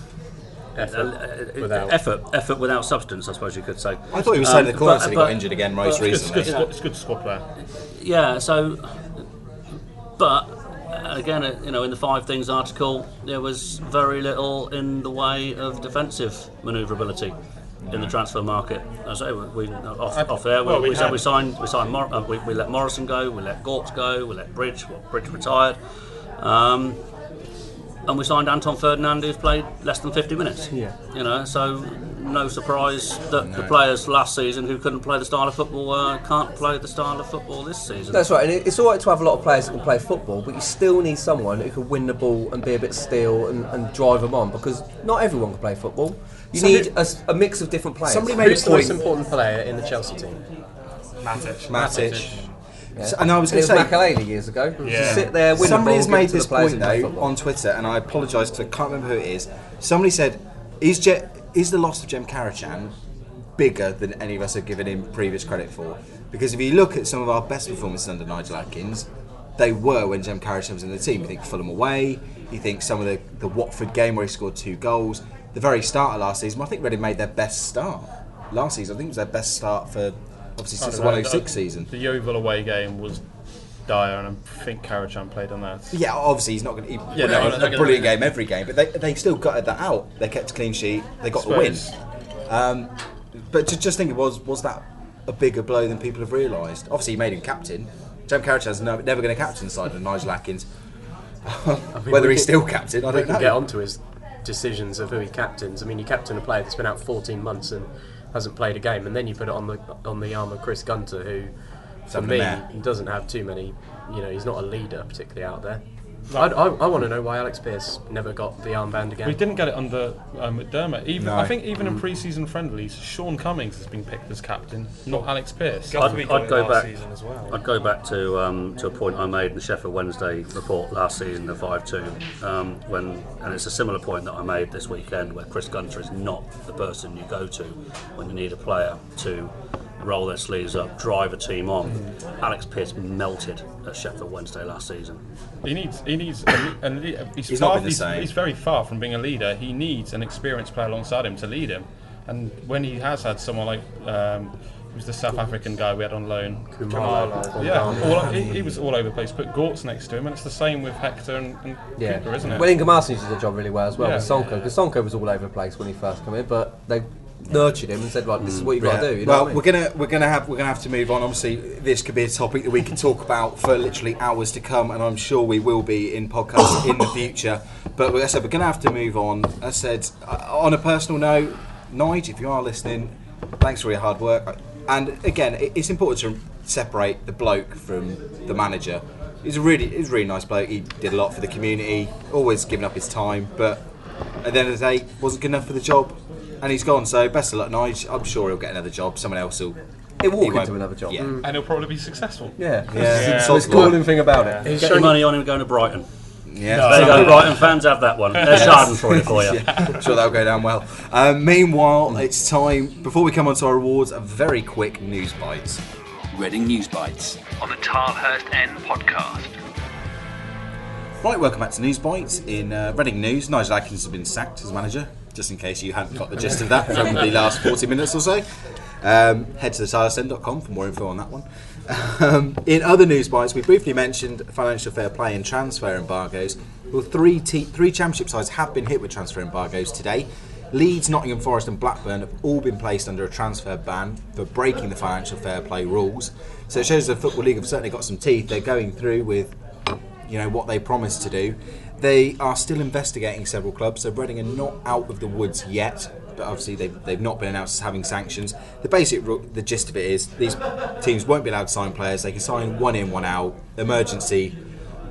Effort uh, without- effort, effort without substance, I suppose you could say. I thought he was Um, saying the chorus but- and he but- got injured again most It's good, recently. it's good, it's good squad player. Yeah, so, but uh, again, uh, you know, in the Five Things article, there was very little in the way of defensive manoeuvrability in the transfer market. As I say, we, we off, off there, well, we, we we, said had- we signed, we signed, Mor- uh, we, we let Morrison go, we let Gorks go, we let Bridge, well, Bridge retired. Um, And we signed Anton Ferdinand, who's played less than fifty minutes. Yeah. You know, so no surprise that the players last season who couldn't play the style of football uh, can't play the style of football this season. That's right, and it- it's all right to have a lot of players who can play football, but you still need someone who can win the ball and be a bit steel and, and drive them on, because not everyone can play football. You Somebody- need a, s- a mix of different players. Somebody made Who's a the most point. important player in the Chelsea team? Matic. Matic. So- and I was And it going was to say, Makaleli years ago. Yeah. Just sit there, win somebody the has ball, made give it to this the players point who play though football. on Twitter, and I apologise because I can't remember who it is. Somebody said, "Is Je- is the loss of Jem Karachan bigger than any of us have given him previous credit for?" Because if you look at some of our best performances under Nigel Atkins, they were when Jem Karachan was in the team. You think Fulham away, you think some of the, the Watford game where he scored two goals, the very start of last season. I think Reading made their best start last season. I think it was their best start for obviously since the I don't one know, oh six season. The Yeovil away game was dire, and I think Karachan played on that. Yeah, obviously he's not going to. Yeah, no, a he's not gonna brilliant win. game every game, but they they still gutted that out. They kept a clean sheet. They got the win. Spurs. Um, but to just think, it was was that a bigger blow than people have realised? Obviously, he made him captain. Jem Karachan's no, never going to captain side of Nigel Atkins. Whether we he's can- still captain, I We don't can know. get onto his decisions of who he captains. I mean, you captain a player that's been out fourteen months and hasn't played a game, and then you put it on the on the arm of Chris Gunter, who, for Having a me, mare. he doesn't have too many. You know, he's not a leader particularly out there. I, I, I want to know why Alex Pearce never got the armband again. We didn't get it under um, McDermott. Even No. I think even in pre-season friendlies, Sean Cummings has been picked as captain, not Alex Pearce. Guthrie I'd, got I'd it go last back. season as well. I'd go back to um, to a point I made in the Sheffield Wednesday report last season, the five two, um, when, and it's a similar point that I made this weekend, where Chris Gunter is not the person you go to when you need a player to roll their sleeves up, drive a team on. Alex Pearce melted at Sheffield Wednesday last season. He needs. He needs. A, a, a, he's, He's far, not been the he's, same. he's very far from being a leader. He needs an experienced player alongside him to lead him. And when he has had someone like, um, who's the South African guy we had on loan, Kumalo. yeah, all, he, he was all over the place. Put Gortz next to him, and it's the same with Hector and, and Yeah. Cooper, isn't it? Well, Inga Martin did the job really well as well Yeah. with Sonko, because Sonko was all over the place when he first came in, but they nurtured him and said, "Right, this is what you've got Yeah. to do." You know well, what I mean? we're gonna we're gonna have we're gonna have to move on. Obviously, this could be a topic that we can talk about for literally hours to come, and I'm sure we will be in podcasts in the future. But like I said, we're gonna have to move on. As I said, uh, on a personal note, Nige, if you are listening, thanks for your hard work. And again, it- it's important to separate the bloke from the manager. He's a really he's a really nice bloke. He did a lot for the community, always giving up his time, but at the end of the day, wasn't good enough for the job. And he's gone, so best of luck, Nige. I'm sure he'll get another job. Someone else will. He'll walk he won't- into another job. Yeah. and he'll probably be successsul. Yeah, Yeah. So it's the calling thing about it. He's Get your showing- money on him going to Brighton. Yeah. There you go, Brighton fans, have that one. There's Schadenfreude for you. I'm sure that'll go down well. Um, meanwhile, it's time, before we come on to our awards, a very quick news bites. Reading News Bites on the Tilehurst End podcast. Right, welcome back to News Bites. In uh, Reading News, Nigel Atkins has been sacked as manager, just in case you hadn't got the gist of that from the last forty minutes or so. Um, head to the tilehurst end dot com for more info on that one. Um, in other news bites, we briefly mentioned financial fair play and transfer embargoes. Well, three te- three championship sides have been hit with transfer embargoes today. Leeds, Nottingham Forest and Blackburn have all been placed under a transfer ban for breaking the financial fair play rules. So it shows the Football League have certainly got some teeth. They're going through with, you know, what they promised to do. They are still investigating several clubs, so Reading are not out of the woods yet, but obviously they've, they've not been announced as having sanctions. The basic, ru- the gist of it is these teams won't be allowed to sign players. They can sign one in, one out, emergency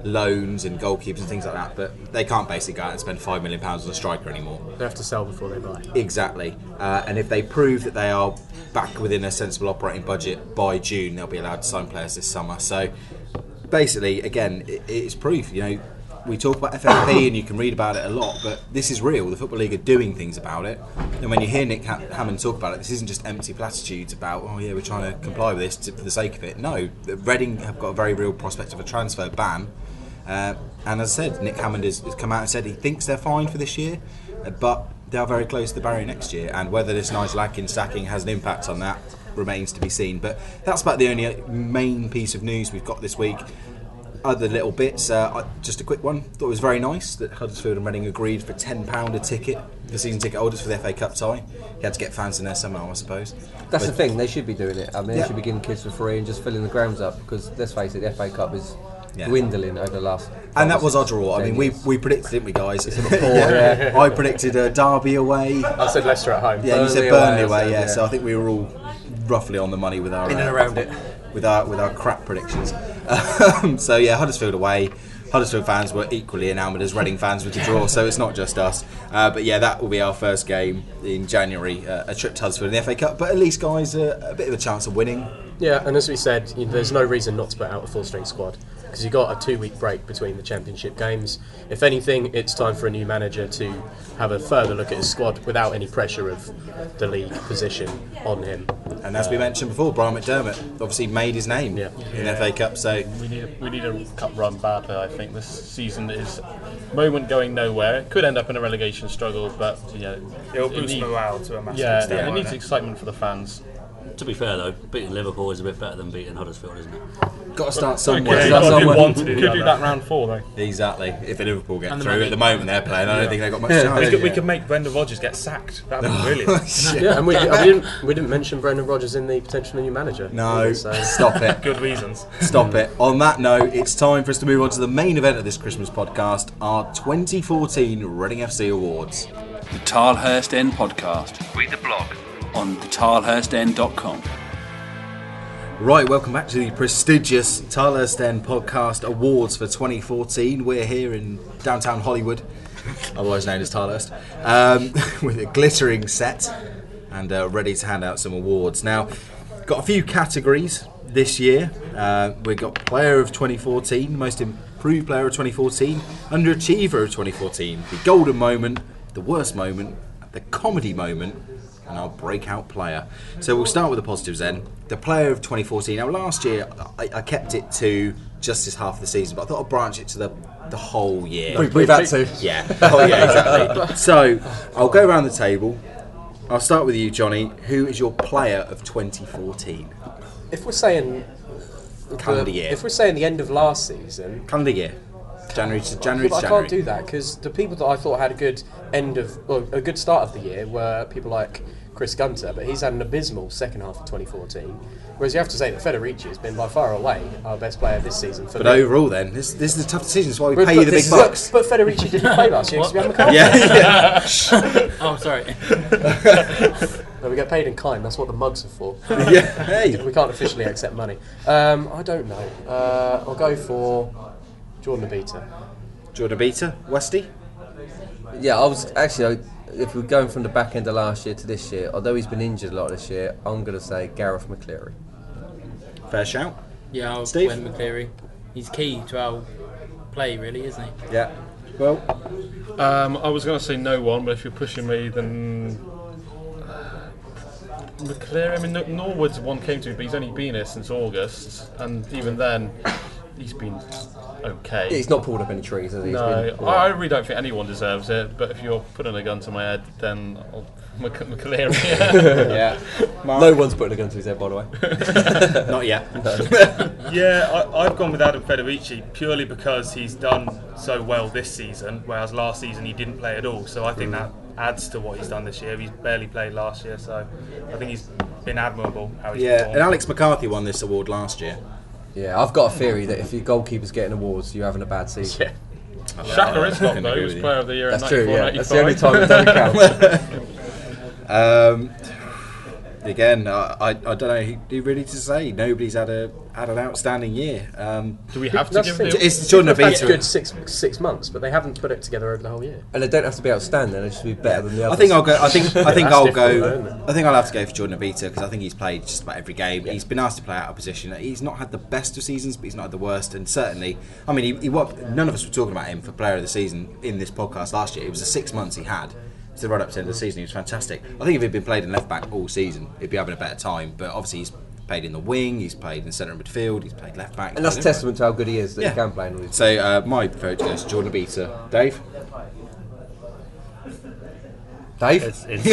loans and goalkeepers and things like that, but they can't basically go out and spend five million pounds on a striker anymore. They have to sell before they buy. Exactly, uh, and if they prove that they are back within a sensible operating budget by June, they'll be allowed to sign players this summer. So basically, again, it, it's proof. You know, we talk about F A P and you can read about it a lot, but this is real. The Football League are doing things about it, and when you hear Nick ha- Hammond talk about it, this isn't just empty platitudes about, oh yeah, we're trying to comply with this to, for the sake of it. No, Reading have got a very real prospect of a transfer ban. Uh, and as I said, Nick Hammond has, has come out and said he thinks they're fine for this year, uh, but they are very close to the barrier next year. And whether this Nigel Adkins sacking has an impact on that remains to be seen. But that's about the only main piece of news we've got this week. Other little bits, uh, just a quick one. Thought it was very nice that Huddersfield and Reading agreed for ten pounds a ticket for season ticket holders for the F A Cup tie. You had to get fans in there somehow, I suppose. That's but, the thing, they should be doing it. I mean, yeah. they should be giving kids for free and just filling the grounds up, because let's face it, the F A Cup is yeah. dwindling over the last. And that was our draw. I mean, we, we predicted, didn't we, guys? yeah. yeah. I predicted uh, Derby away. I said Leicester at home. Yeah, Burnley you said Burnley away, away. Yeah. yeah. So I think we were all roughly on the money with our in and uh, around it. with our with our crap predictions. Um, so yeah, Huddersfield away. Huddersfield fans were equally enamoured as Reading fans with the draw, so it's not just us. Uh, but yeah, that will be our first game in January, uh, a trip to Huddersfield in the F A Cup. But at least, guys, uh, a bit of a chance of winning. Yeah, and as we said, you know, there's no reason not to put out a full-strength squad, because you've got a two-week break between the Championship games. If anything, it's time for a new manager to have a further look at his squad without any pressure of the league position on him. And as we mentioned before, Brian McDermott obviously made his name Yeah. in the F A Cup. So We need a, we need a cup run badly. I think this season is moment going nowhere. It could end up in a relegation struggle, but you know, It'll it boost need- morale to a massive Yeah, extent. it won't needs it? excitement for the fans. To be fair though, beating Liverpool is a bit better than beating Huddersfield, isn't it? got to start Okay, somewhere. you That's got to do somewhere. one to do, could do that round four though. Exactly. If Liverpool get And the through money. at the moment they're playing, I don't think they've got much We chance. could, we could make Brendan Rodgers get sacked. That'd be brilliant. Yeah, and we, I didn't, we didn't mention Brendan Rodgers in the potential new manager. No, either, so. stop it. Good reasons. Stop it. On that note, it's time for us to move on to the main event of this Christmas podcast, our twenty fourteen Reading F C Awards. The Tilehurst End Podcast. Read the blog on the tilehurst end dot com. Right, welcome back to the prestigious Tilehurst End Podcast Awards for twenty fourteen. We're here in downtown Hollywood, otherwise known as Tilehurst, um, with a glittering set and uh, ready to hand out some awards. Now, got a few categories this year. Uh, we've got Player of twenty fourteen, Most Improved Player of twenty fourteen, Underachiever of twenty fourteen, the Golden Moment, the Worst Moment, the Comedy Moment, and our breakout player. So we'll start with the positives then. The player of twenty fourteen. Now last year I, I kept it to just this half of the season, but I thought I'd branch it to the the whole year. We, we've had to. Yeah. Oh yeah, exactly. So I'll go around the table. I'll start with you, Johnny. Who is your player of twenty fourteen? If we're saying Calendar the, year. if we're saying the end of last season, Calendar year. January to January to I January. can't do that because the people that I thought had a good end of, well, a good start of the year were people like Chris Gunter, but he's had an abysmal second half of twenty fourteen. Whereas you have to say that Federici has been by far away our best player this season. For But me. overall, then this this is a tough decision. That's why we But- pay but you the this big is- bucks. But Federici didn't play last year because we had McCarthy. Yeah. yeah. Oh, sorry. No, we get paid in kind. That's what the mugs are for. yeah. Hey. We can't officially accept money. Um, I don't know. Uh, I'll go for Jordan Abita. Jordan Abita, Westy. Yeah, I was actually, if we're going from the back end of last year to this year, although he's been injured a lot this year, I'm going to say Gareth McCleary. Fair shout. Yeah, I'll Steve? went McCleary. He's key to our play, really, isn't he? Yeah. Well, Um, I was going to say no one, but if you're pushing me, then McCleary. I mean, Nor- Norwood's one came to me, but he's only been here since August, and even then, he's been okay. Yeah, he's not pulled up any trees, has he? He's No, been, I I really don't think anyone deserves it. But if you're putting a gun to my head, then I'll, Mc- McCleary. yeah. no one's putting a gun to his head, by the way. Not yet. Yeah, I, I've gone with Adam Federici purely because he's done so well this season, whereas last season he didn't play at all. So I think that adds to what he's done this year. He's barely played last year, so I think he's been admirable how he's Yeah, performed. and Alex McCarthy won this award last year. Yeah, I've got a theory that if your goalkeeper's getting awards, you're having a bad season. Yeah. Shaka I Islock, couldn't though, agree he was with you. player of the year That's in true, ninety-four yeah. That's the only ninety-five. time it doesn't count. Um, again, uh, I I don't know who, who really to say. Nobody's had a had an outstanding year. Um, Do we have to That's give the the... thing. it's Jordan They've had Abita. good six six months, but they haven't put it together over the whole year. And they don't have to be outstanding; they just be better than the others. I think I'll go. I think. I think That's I'll difficult, go. though, isn't it? I think I'll have to go for Jordan Abita because I think he's played just about every game. He's been asked to play out of position. He's not had the best of seasons, but he's not had the worst. And certainly, I mean, he, he what none of us were talking about him for Player of the Season in this podcast last year. It was the six months he had to run up to the end of the season. He was fantastic. I think if he'd been played in left back all season, he'd be having a better time. But obviously, he's played in the wing. He's played in centre midfield. He's played left back. and that's a he's played testament to how good he is that Yeah. he can play in all these. So uh, my vote goes to Jordan Abita. Dave. Dave, It's it's,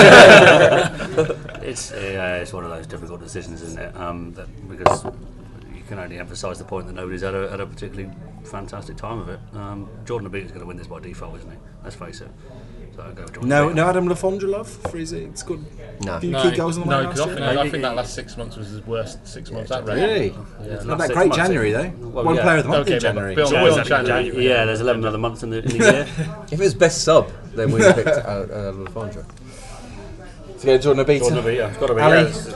it's, uh, it's one of those difficult decisions, isn't it? Um, that because you can only emphasise the point that nobody's had a, had a particularly fantastic time of it. Um, Jordan Abita's going to win this by default, isn't he? Let's face it. So I'll go with Jordan No, Abita. no Adam Lafondra love for his. It's good. No. A few No. key goals on the No, way because last I, year. think- I No, think he- that last six months was his worst six months at Reading. Really? Yeah, Not last that six great months, January it- though. Well, One yeah. player of the month Okay, in but January. Bill It's Mills always in happened in January. January. Yeah, there's eleven other months in the, in the year. if it was best sub, then we picked uh, uh, Lafondra. So yeah, Jordan Abita. Jordan Abita, it's got to be. Ali? Yeah, it's-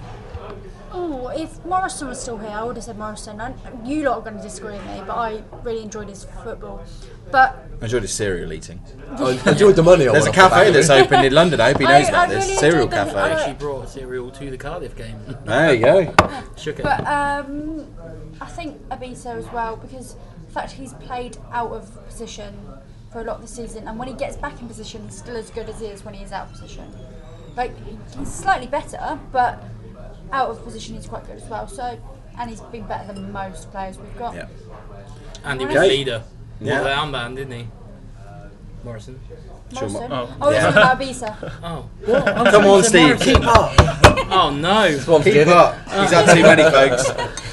Oh, if Morrison was still here, I would have said Morrison. I, you lot are going to disagree with me, but I really enjoyed his football. But I enjoyed his cereal eating. I enjoyed the money. I There's a won off the back cafe of that's it. opened in London. I hope he knows I- about I this. really Cereal enjoyed the- cafe. I- She brought cereal to the Cardiff game. There you go. Shook it. but um, I think Abisa as well, because the fact he's played out of position for a lot of the season, and when he gets back in position, he's still as good as he is when he's out of position. Like he's slightly better, but out of position he's quite good as well. So, and he's been better than most players we've got. Yeah. And he was Okay. leader. Yeah. Yeah. The armband, didn't he? Morrison. Morrison. Oh. Oh, it's about Abisa. Oh. Come on, Steve. Keep up. Oh no. One Keep forget it. up. He's had too many, folks.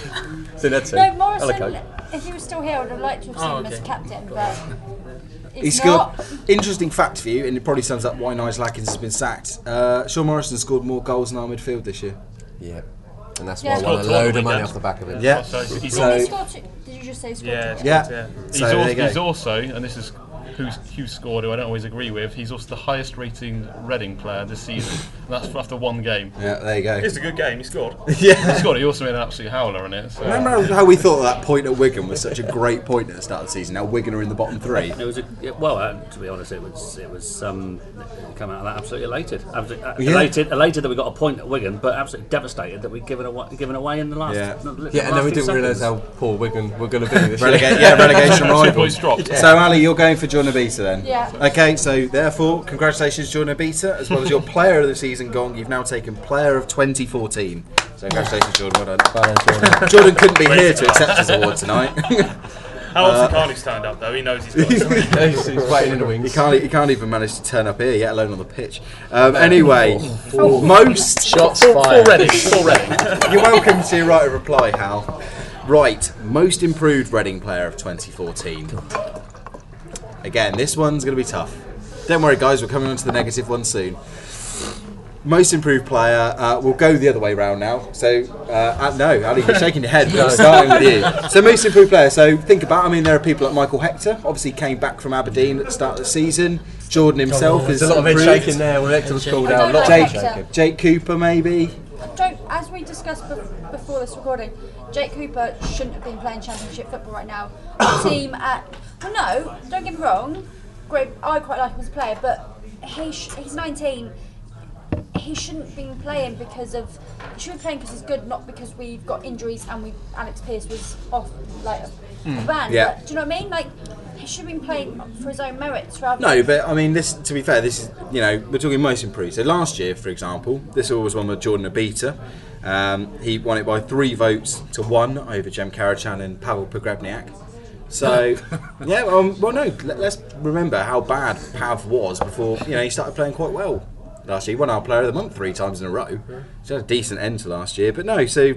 So that's No, it. Morrison. Hello, If he was still here, I would have liked to have seen Oh, him as okay. captain, but he's, He's not. got interesting fact for you, and it probably sums up why Nigel Atkins has been sacked. Uh, Sean Morrison scored more goals in our midfield this year. Yeah, and that's Yeah. why I won a Scored load totally of money good. off the back of it. Yeah. So he's, So- He scored two. Did you just say he scored Yeah, two? Yeah. yeah. he's, So also, there you go. he's also, and this is who's, who scored, who I don't always agree with, he's also the highest rating Reading player this season. And that's after one game. Yeah, there you go. It's a good game. He scored. He scored, he also made an absolute howler in it. So. Remember how we thought that point at Wigan was such a great point at the start of the season? Now Wigan are in the bottom three. It was a, it, well, uh, to be honest, it was it was um, come out of that absolutely elated, absolutely, uh, Yeah. elated, elated that we got a point at Wigan, but absolutely devastated that we'd given away, given away in the last. Yeah. the- the Yeah, and then last we few didn't realise seconds. how poor Wigan were going to be this Relegate, year. yeah, relegation Two rival. points dropped. So Ali, you're going for Jordan Abita then? Yeah. Okay, so therefore, congratulations Jordan Abita, as well as your player of the season gong. You've now taken player of twenty fourteen. So congratulations Jordan, well done. Well done, Jordan. Jordan couldn't be here to accept his award tonight. How else can't he stand up though? He knows he's got something. he's, he's waiting in the He wings. can't, he can't even manage to turn up here, yet alone on the pitch. Um, anyway, most Shots For fired. Reading, for Reading. You're welcome to write a reply, Hal. Right, most improved Reading player of twenty fourteen. Again, this one's going to be tough. Don't worry, guys, we're coming on to the negative one soon. Most improved player, uh, we'll go the other way round now. So, uh, uh, no, Ali, you're shaking your head, but I'm starting with you. So, most improved player, so think about, I mean, there are people like Michael Hector, obviously came back from Aberdeen at the start of the season. Jordan himself is There's a lot of head improved. shaking there when Hector was called I out. A don't lot of like head Hector. shaking. Jake Cooper, maybe. Don't, as we discussed bef- before this recording, Jake Cooper shouldn't have been playing Championship football right now. Our team at well, no, don't get me wrong. Great, I quite like him as a player, but he sh- he's nineteen. He shouldn't have been playing because of. He should be playing because he's good, not because we've got injuries and we Alex Pearce was off like a ban. Yeah. But, do you know what I mean? Like he should have been playing for his own merits rather. No, but I mean, this. To be fair, this is you know we're talking most improved. So last year, for example, this was one with Jordan Abita. Um, he won it by three votes to one over Jem Karachan and Pavel Pogrebniak. So yeah, um, well, no. Let, let's remember how bad Pav was before you know he started playing quite well last year. He won our Player of the Month three times in a row. So had a decent end to last year. But no, so.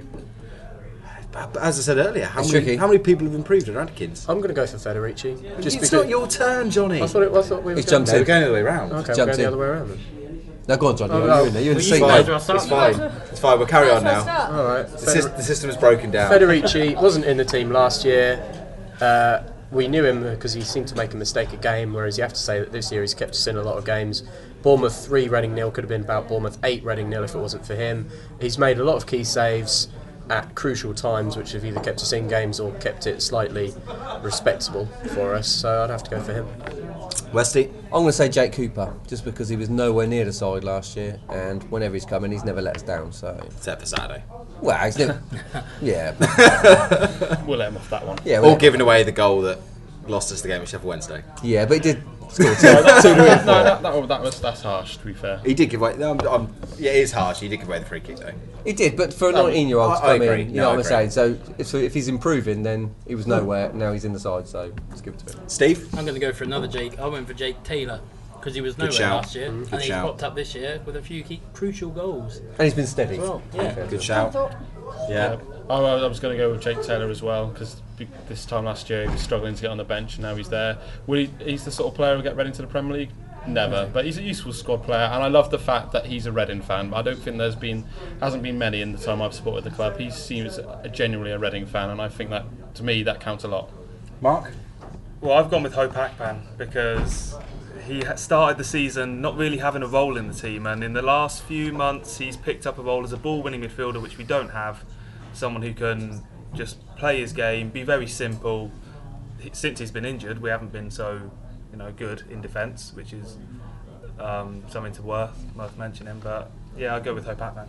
But as I said earlier, how It's many, tricky. how many people have improved at Adkins? I'm going to go for Federici. Just It's because not your turn, Johnny. I thought it was. I thought we were He's going. jumped No, we're in. going the other way round. Okay, we're Jumped going the in. other way around then. No, go on, Johnny. Oh, You're, no. you're in there. You're in the Well, seat you now. guys are It's starting. fine. It's fine. We'll carry on That's now. where I All right. The, sys- the system is broken down. Federici wasn't in the team last year. Uh, we knew him because he seemed to make a mistake a game, whereas you have to say that this year he's kept us in a lot of games. Bournemouth three, Reading nil could have been about Bournemouth eight, Reading nil if it wasn't for him. He's made a lot of key saves at crucial times, which have either kept us in games or kept it slightly respectable for us. So I'd have to go for him. Westy? I'm going to say Jake Cooper, just because he was nowhere near the side last year, and whenever he's coming, he's never let us down. So, except for Saturday. Well, he's never, yeah, We'll let him off that one. yeah, Or well, giving away the goal that lost us the game at Sheffield Wednesday. yeah, but he did score two. no, that, that, that, that was that's harsh. To be fair, He did give away. No, I'm, I'm, yeah, it is harsh. He did give away the free kick though. He did, but for a nineteen-year-old to I- I come agree. in, you No, know I what I'm agree. saying. So, if, so if he's improving, then he was nowhere. Now he's in the side, so let's give it to him. Steve? I'm going to go for another Jake. I went for Jake Taylor because he was nowhere shout. last year, Good and he's shout. popped up this year with a few key crucial goals. And he's been steady. Well, yeah. Good I shout. thought Yeah. I, I was going to go with Jake Taylor as well because this time last year he was struggling to get on the bench, and now he's there. Will he, he's the sort of player who will get Reading to the Premier League? Never, but he's a useful squad player, and I love the fact that he's a Reading fan. I don't think there's been hasn't been many in the time I've supported the club. He seems a, genuinely a Reading fan, and I think that to me that counts a lot. Mark? Well, I've gone with Hope Akpan because he ha- started the season not really having a role in the team, and in the last few months he's picked up a role as a ball-winning midfielder, which we don't have. Someone who can just play his game, be very simple. He- Since he's been injured, we haven't been so, you know, good in defence, which is um, something to worth worth mentioning. But yeah, I'll go with Hope Akpan.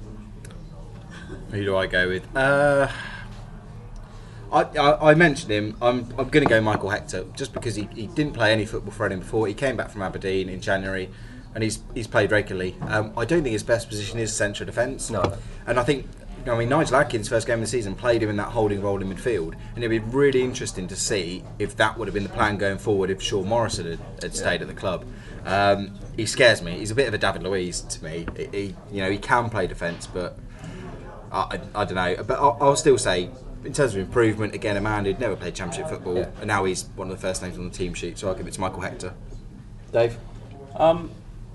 Who do I go with? Uh, I, I, I mentioned him. I'm, I'm going to go Michael Hector just because he, he didn't play any football for Reading before. He came back from Aberdeen in January and he's he's played regularly. Um, I don't think his best position is central defence. No. And I think, I mean, Nigel Adkins' first game of the season played him in that holding role in midfield, and it'd be really interesting to see if that would have been the plan going forward if Sean Morrison had, had stayed Yeah. at the club. Um, he scares me. He's a bit of a David Luiz to me. He, he you know, he can play defence, but I, I, I don't know. But I'll, I'll still say, in terms of improvement, again, a man who'd never played Championship football, Yeah. and now he's one of the first names on the team sheet. So I'll give it to Michael Hector. Dave. Um,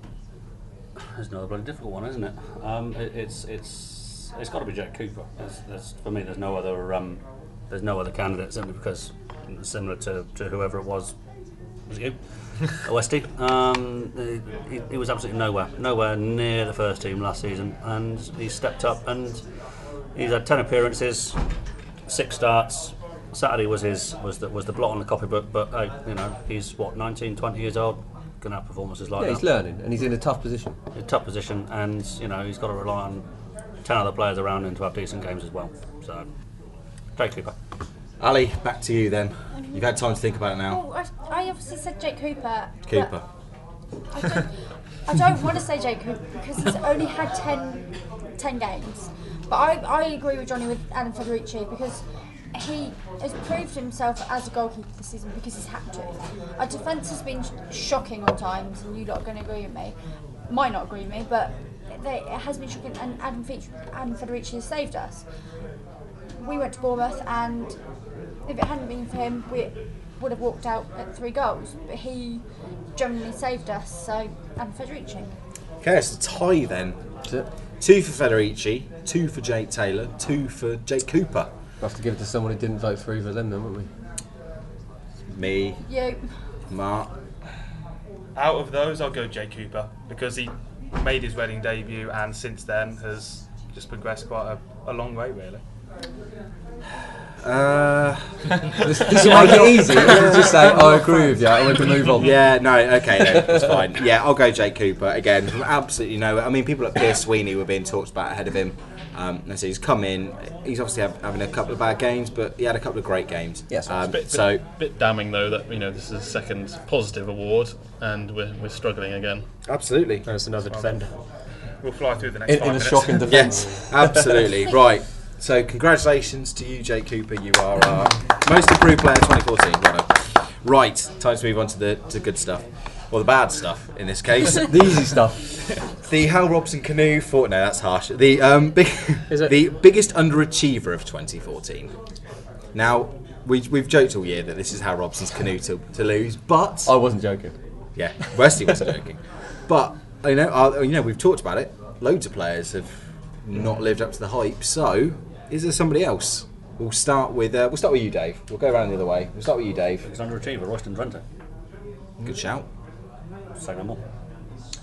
there's another bloody difficult one, isn't it? Um, it it's it's it's got to be Jack Cooper. There's, there's, for me, there's no other um, there's no other candidate simply because similar to, to whoever it was. Was it you? Westy. Um, he, he was absolutely nowhere, nowhere near the first team last season, and he stepped up and he's had ten appearances, six starts. Saturday was his was the was the blot on the copybook, but hey, you know he's what nineteen, twenty years old, can have performances like Yeah, that. he's learning, and he's in a tough position. A tough position, and you know he's got to rely on ten other players around him to have decent games as well. So, Jake Cooper. Ali, back to you then. You've had time to think about it now. Well, I, I obviously said Jake Cooper. but Cooper. I don't, I don't want to say Jake Cooper because he's only had ten, ten games. But I, I agree with Johnny with Adam Federici because he has proved himself as a goalkeeper this season because he's had to. Our defence has been shocking on times, and you lot are going to agree with me. Might not agree with me, but they, it has been shocking, and Adam, Fe- Adam Federici has saved us. We went to Bournemouth, and if it hadn't been for him, we would have walked out at three goals. But he genuinely saved us, so Adam Federici. Okay, it's a tie then. That's it. Two for Federici, two for Jake Taylor, two for Jake Cooper. We'll have to give it to someone who didn't vote for either of them, then, won't we? Me, You. Mark. Out of those, I'll go Jay Cooper because he made his Reading debut and since then has just progressed quite a, a long way, really. Uh, This, this will make it easy. You can just say, I agree with you, and we can move on. yeah, no, okay, then, that's fine. Yeah, I'll go Jake Cooper again. From absolutely nowhere. I mean, people like Pierce Sweeney were being talked about ahead of him. Um, and so he's come in. He's obviously have, having a couple of bad games, but he had a couple of great games. Yes. Um, Bit, so bit, bit damning though that you know this is a second positive award and we're, we're struggling again. absolutely. There's another defender. We'll fly through the next In, five in a minutes. shocking defence. Yes, absolutely. Right. So congratulations to you, Jake Cooper. You are our most improved player twenty fourteen. Well done. Right, time to move on to the to good stuff, or the bad stuff in this case. The easy stuff. The Hal Robson canoe for no, that's harsh. The um, big, Is it? the biggest underachiever of twenty fourteen. Now we we've joked all year that this is Hal Robson's canoe to, to lose, but I wasn't joking. yeah, Westy wasn't joking. But you know, uh, you know, we've talked about it. Loads of players have not lived up to the hype. So, is there somebody else? We'll start with uh, we'll start with you, Dave. We'll go around the other way. We'll start with you, Dave. He's underachiever, Royston Drenthe. Good shout. Say no more.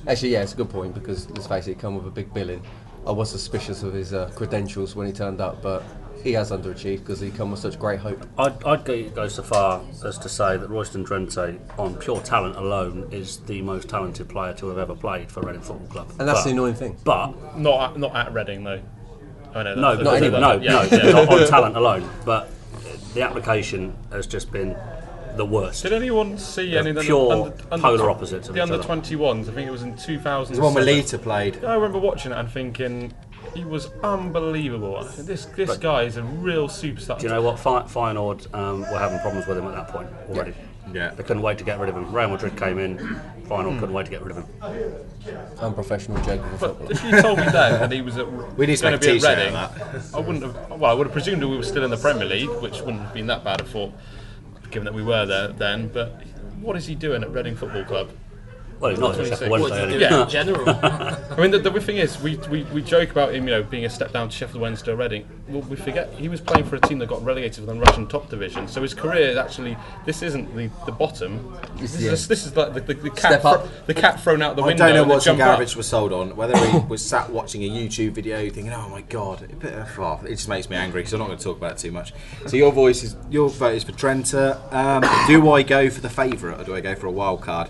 Actually, yeah, it's a good point because let's face it, he come with a big billing. I was suspicious of his uh, credentials when he turned up, but he has underachieved because he come with such great hope. I'd, I'd go, go so far as to say that Royston Drenthe, on pure talent alone, is the most talented player to have ever played for Reading Football Club. And that's but, the annoying thing. But Not at, not at Reading though. I know. no, That's, no, that's, no, that's, no, yeah. no, not on talent alone. But the application has just been the worst. Did anyone see They're any of the pure under, under, polar opposites of the each under other. twenty-ones? I think it was in two thousand. The one where Lita played. I remember watching it and thinking he was unbelievable. I said, This this guy is a real superstar. Do you know what? Fi- Feyenoord um, were having problems with him at that point already. Yeah. They couldn't wait to get rid of him. Real Madrid came in. Feyenoord couldn't wait to get rid of him. Unprofessional joke of a But footballer. if you told me then that he was at, We need to gonna make a be at t-shirt Reading, out of that. I wouldn't have. Well, I would have presumed that we were still in the Premier League, which wouldn't have been that bad a thought, given that we were there then. But what is he doing at Reading Football Club? Well, he's not at Sheffield What Wednesday. do you is do he? Yeah. in general? I mean, the, the thing is, we, we, we joke about him, you know, being a step down to Sheffield Wednesday or Reading. Well, we forget he was playing for a team that got relegated from the Russian top division. So his career is actually, this isn't the, the bottom. This yeah. is this is like the, the, the cat Step up. thro- the cat thrown out the I window. don't know and they what jump up. Singarovich was sold on. Whether he was sat watching a YouTube video thinking, "Oh my God," it, oh, it just makes me angry. So I'm not going to talk about it too much. So your voice is your vote is for Drenthe. Um, do I go for the favourite or do I go for a wild card?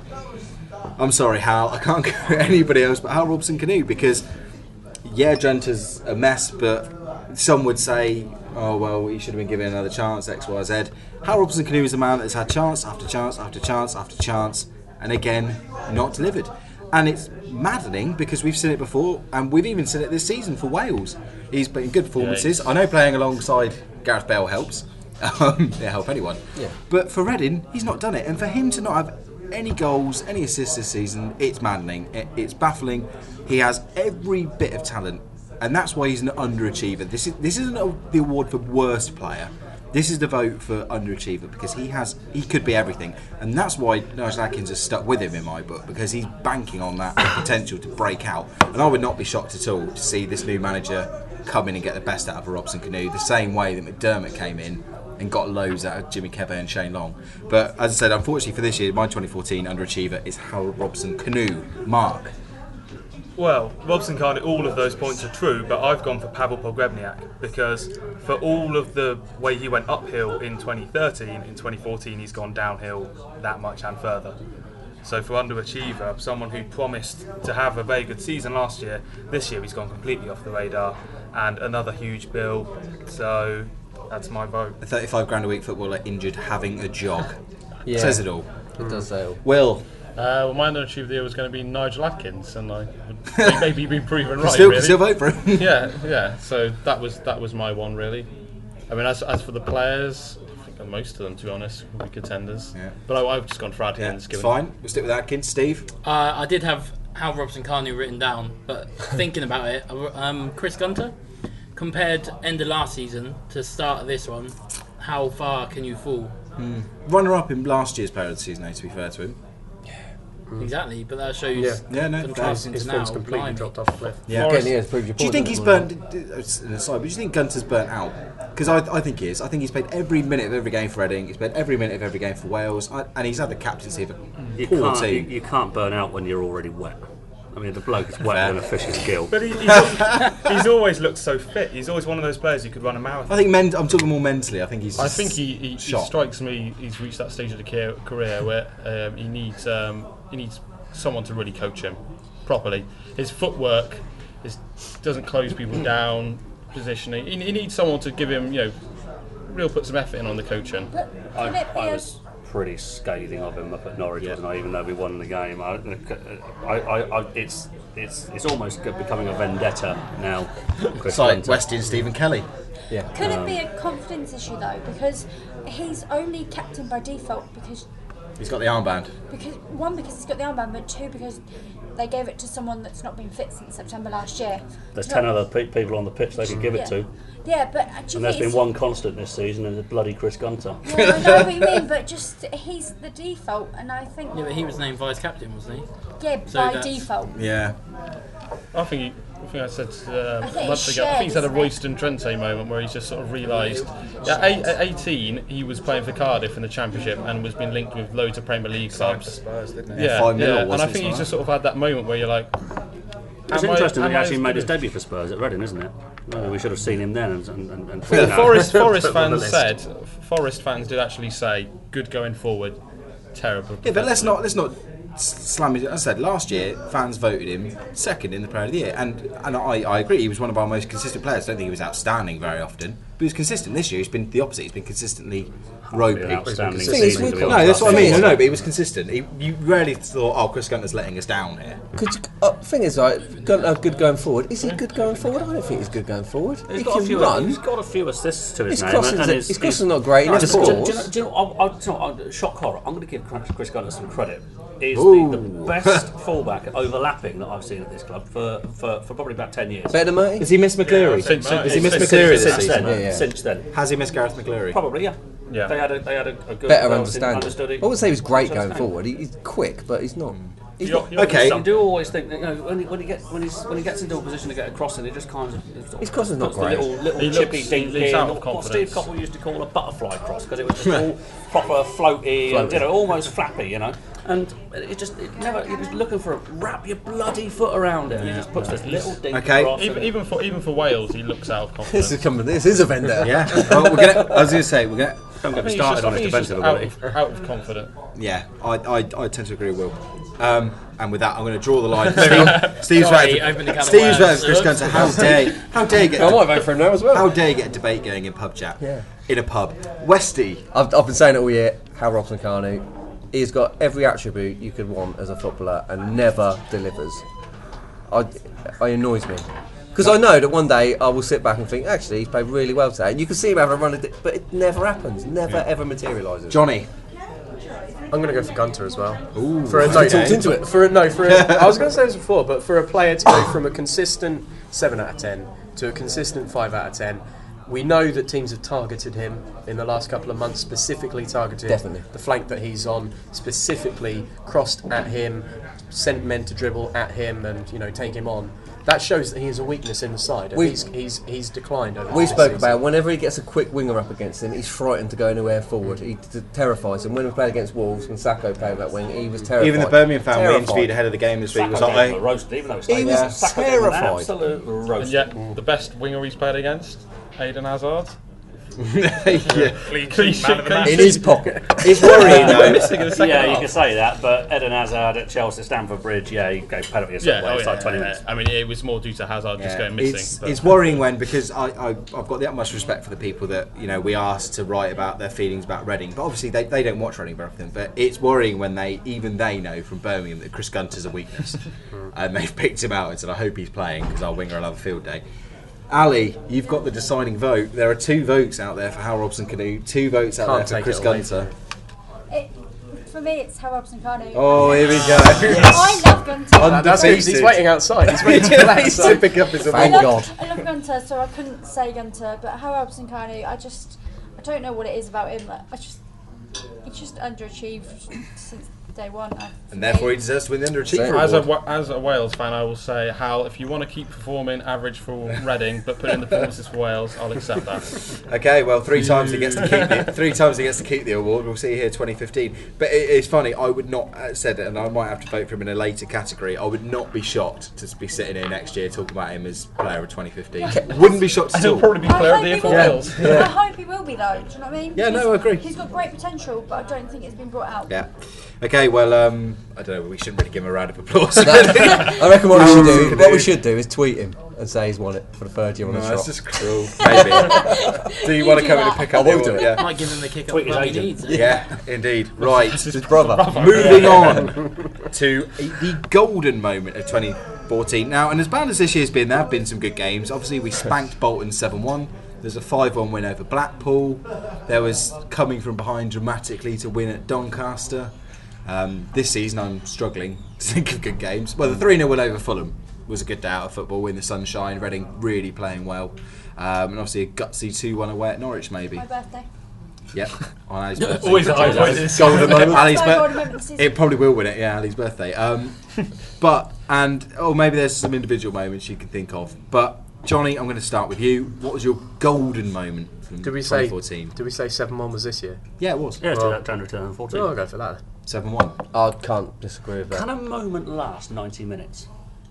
I'm sorry, Hal. I can't go for anybody else but Hal Robson-Kanu because yeah, Drenthe's a mess, but some would say, "Oh well, he should have been given another chance." X, Y, Z. Hal Robson-Kanu is a man that's had chance after chance after chance after chance, and again, not delivered. And it's maddening because we've seen it before, and we've even seen it this season for Wales. He's been good performances. I know playing alongside Gareth Bale helps. Um, it help anyone. Yeah. But for Reading, he's not done it, and for him to not have any goals, any assists this season, it's maddening. It, it's baffling. He has every bit of talent, and that's why he's an underachiever. This is this isn't a, the award for worst player. This is the vote for underachiever because he has he could be everything, and that's why Nigel Adkins has stuck with him in my book because he's banking on that potential to break out. And I would not be shocked at all to see this new manager come in and get the best out of Robson-Kanu, the same way that McDermott came in and got loads out of Jimmy Kebe and Shane Long. But as I said, unfortunately for this year, my twenty fourteen underachiever is Hal Robson-Kanu. Mark. Well, Robson Kanu, all of those points are true, but I've gone for Pavel Pogrebniak because for all of the way he went uphill in twenty thirteen, in twenty fourteen he's gone downhill that much and further. So for underachiever, someone who promised to have a very good season last year, this year he's gone completely off the radar, and another huge bill. So that's my vote. A thirty-five grand a week footballer injured having a jog. Yeah. Says it all. It does say all. Will. Uh, well, my underachiever of the year was going to be Nigel Adkins, and I would maybe be proven right. still, really. still vote for him. yeah, yeah. So that was that was my one really. I mean, as as for the players, I think most of them, to be honest, would be contenders. Yeah. But I, I've just gone for Yeah, Adkins. it's given fine. We'll stick with Adkins. Steve. Uh, I did have Hal Robson-Kanu written down, but thinking about it, um, Chris Gunter, compared end of last season to start of this one, how far can you fall? Mm. Runner-up in last year's player of the season, though, to be fair to him. Exactly, but that shows Yeah. Yeah, no, contrast His into form's now. completely blimey. dropped off a cliff. Yeah. Again, yeah, it's proved your Do you point, think he's isn't it? burnt? It's an aside, but do you think Gunter's burnt out? Because I, I think he is. I think he's played every minute of every game for Reading. He's played every minute of every game for Wales, I, and he's had the captaincy of a You poor can't, you, team. you can't burn out when you're already wet. I mean, the bloke is wetter than a fish's gill. But he, he's, al- he's always looked so fit. He's always one of those players who could run a marathon. I think men, I'm talking more mentally. I think he's. I Just think he, he, he shot. strikes me. He's reached that stage of the care, career where um, he needs um, he needs someone to really coach him properly. His footwork is, doesn't close people down. Positioning. He, he needs someone to give him, you know, real put some effort in on the coaching. But I, can it be I a- was pretty scathing of him up at Norwich, wasn't I? Even though we won the game, I, I, I, I, it's it's it's almost becoming a vendetta now. Chris It's like Gunter. Weston Stephen Kelly. Yeah. Could it be a confidence issue though? Because he's only captain by default because He's got the armband. because one because he's got the armband, but two because they gave it to someone that's not been fit since September last year. There's No- ten other pe- people on the pitch they could give yeah. it to, Yeah, but uh, do you and think there's been it's- one constant this season, and it's bloody Chris Gunter. Yeah, I know what you mean, but just he's the default, and I think Yeah, but he was named vice captain, wasn't he? yeah So by that's- default. Yeah. I think he, I think I said uh, I think a month it's ago. I think he's had a shared, isn't it? Royston Trente moment where he's just sort of realised. Yeah, eight, at eighteen, he was playing for Cardiff in the Championship and was being linked with loads of Premier League clubs. Spurs, didn't he? Yeah, Five mil, yeah. And wasn't I it, think he's something just sort of had that moment where you're like. It's am I- interesting that am he I actually as made good his as- debut for Spurs at Reading, isn't it? Well, we should have seen him then and, and, and, and Well, Forest, Forest Put him on the fans list. said, Forest fans did actually say, good going forward, terrible. Yeah, but let's not let's not s- slam it. As I said, last year fans voted him second in the Player of the Year, and and I, I agree he was one of our most consistent players. I don't think he was outstanding very often, but he was consistent. This year he's been the opposite. He's been consistently ropey. An outstanding Thing is, season, we to be can't- No, honest. that's what I Thing mean. is- No, no, but he was consistent. He, you rarely thought, oh, Chris Gunter's letting us down here. Could you, uh, thing is, like, Gunter good going forward. Is he good going forward? I don't think he's good going forward. He's he got, a can few, run. he's got a few assists to his, His name. crossing's and a- his, his crossing's not great, he No, never do you know- scores. Do you know, do you know, I'll, I'll, do you know, I'll- shock horror. I'm going to give Chris Chris Gunter some credit. He's Ooh. the, the best fullback at overlapping that I've seen at this club for, for, for probably about ten years. Better, mate. Has he missed McCleary? Since- Has he missed since- McCleary since this Since season? then, Yeah, yeah. since then, Has he missed Gareth McCleary? probably yeah. Yeah. They had a they had a, a good Better well, understanding. understood I it. wouldn't say he was great Understood going his game. forward. He, he's quick, but he's not. He's You're- not. you're- Okay. You do always think that, you know, when he, when he gets when he's when he gets into a position to get a crossing, it just kind of sort of His crossing's not puts the great. little little He chippy looks- dink he looks in, out of what confidence. Steve Coppell used to call a butterfly cross because it was just all proper floaty, and, you know, almost flappy, you know. And it just it never you're just looking for a wrap your bloody foot around it, and he just puts this little dink Okay. across. Even, and- even for even for Wales, he looks out of This confidence. is coming. This is a vendetta. Yeah. Well, we're gonna, I was going to say we're going. Don't I get me think he's started just, on I his think he's just defensive out ability. of, out of confidence. Yeah, I, I, I tend to agree with Will. Um, and with that, I'm going to draw the line. Steve, Steve's Sorry, voted. open the can of Steve's worms. voted for Chris Gunter. How dare, how dare you get? I might vote for him now as well. How dare you get a debate going in pub chat? Yeah. In a pub. Westy. I've, I've been saying it all year. Hal Robson-Kanu. He's got every attribute you could want as a footballer and never delivers. I, it annoys me. Because I know that one day I will sit back and think, actually, he's played really well today. And you can see him having a run, at it, but it never happens. Never, ever materialises. Johnny. I'm going to go for Gunter as well. Ooh, For a, no, okay. talked into it. For a, no, for a, I was going to say this before, but for a player to go from a consistent seven out of ten to a consistent five out of ten, we know that teams have targeted him in the last couple of months, specifically targeted Definitely. the flank that he's on, specifically crossed at him, sent men to dribble at him and, you know, take him on. That shows that he has a weakness in the side. And We- he's, he's, he's declined over We this spoke season. about whenever he gets a quick winger up against him, he's frightened to go anywhere forward. He t- terrifies him. When we played against Wolves, when Sacco played that wing, he was terrified. Even the Birmingham fan we Terrified. interviewed ahead of the game this week was Saka like, gave him a roast, even though it's He like, was yeah, Saka gave him an terrified. absolute And roast. yet, the best winger he's played against, Eden Hazard. yeah. Clean Clean sheet, man of the sheet, match. in his pocket. It's worrying though. Missing in the second Yeah, you half. can say that, but Eden Hazard at Chelsea, Stamford Bridge, yeah, he gave penalty Yeah, yeah, oh, it's yeah, like twenty yeah. minutes. I mean, it was more due to Hazard just Yeah, going missing. It's, but- it's worrying when because I, I I've got the utmost respect for the people that you know we asked to write about their feelings about Reading, but obviously they, they don't watch Reading very often. But it's worrying when they even they know from Birmingham that Chris Gunter's a weakness, and they've picked him out and said I hope he's playing because our winger will have a field day. Ali, you've got the deciding vote. There are two votes out there for Hal Robson-Kanu, two votes out Can't there for take Chris it away Gunter. It, for me, it's Hal Robson-Kanu. Oh, here we go. I love Gunter. That- That's because he's waiting outside. He's waiting to go He's to outside. pick up his Thank I award. love, God. I love Gunter, so I couldn't say Gunter, but Hal Robson-Kanu, I just, I don't know what it is about him. Like, I just, he's just underachieved since day one. I- And therefore he deserves to win the underachiever As a, award. Wa- as a Wales fan, I will say, Hal, if you want to keep performing average for Reading, but put in the performances for Wales, I'll accept that. Okay, well, three times he gets to keep it. Three times he gets to keep the award. We'll see here, twenty fifteen. But it, it's funny. I would not uh, said it, and I might have to vote for him in a later category. I would not be shocked to be sitting here next year talking about him as player of twenty fifteen. Wouldn't be shocked at He'll all. probably be I player of hope the he year for will. Wales. I hope he will be though. Do you know what I mean? Yeah, no, He's- I agree. He's got great potential, but I don't think it's been brought out. Yeah. Okay. Well, um, I don't know. We shouldn't really give him a round of applause. I reckon what we should do, Canoe. what we should do is tweet him and say he's won it for the third year on No, the that's trot. just cruel. Maybe. Do you want to do come in and that. pick up I will the do award? it. Yeah. Might give him the kick up Tweet his when he agent. needs it. Yeah, indeed. Right. His brother. Moving on to the golden moment of twenty fourteen. Now, and as bad as this year's been, there have been some good games. Obviously, we spanked Bolton seven one. There's a five one win over Blackpool. There was coming from behind dramatically to win at Doncaster. Um, this season, I'm struggling to think of good games. Well, the three nil win over Fulham was a good day out of football in the sunshine. Reading really playing well. Um, and obviously a gutsy two one away at Norwich, maybe. My birthday. Yep, on Ali's birthday. Always a high point. Golden moment. Ali's Golden bir- moment of the season. It probably will win it. Yeah, Ali's birthday. Um, but and oh, maybe there's some individual moments you can think of. But Johnny, I'm going to start with you. What was your golden moment from Did we say? twenty fourteen? Did we say seven one was this year? Yeah, it was. Yeah, Well- January two thousand fourteen. Oh, I'll go for that. seven one. I can't disagree with that. Can a moment last ninety minutes?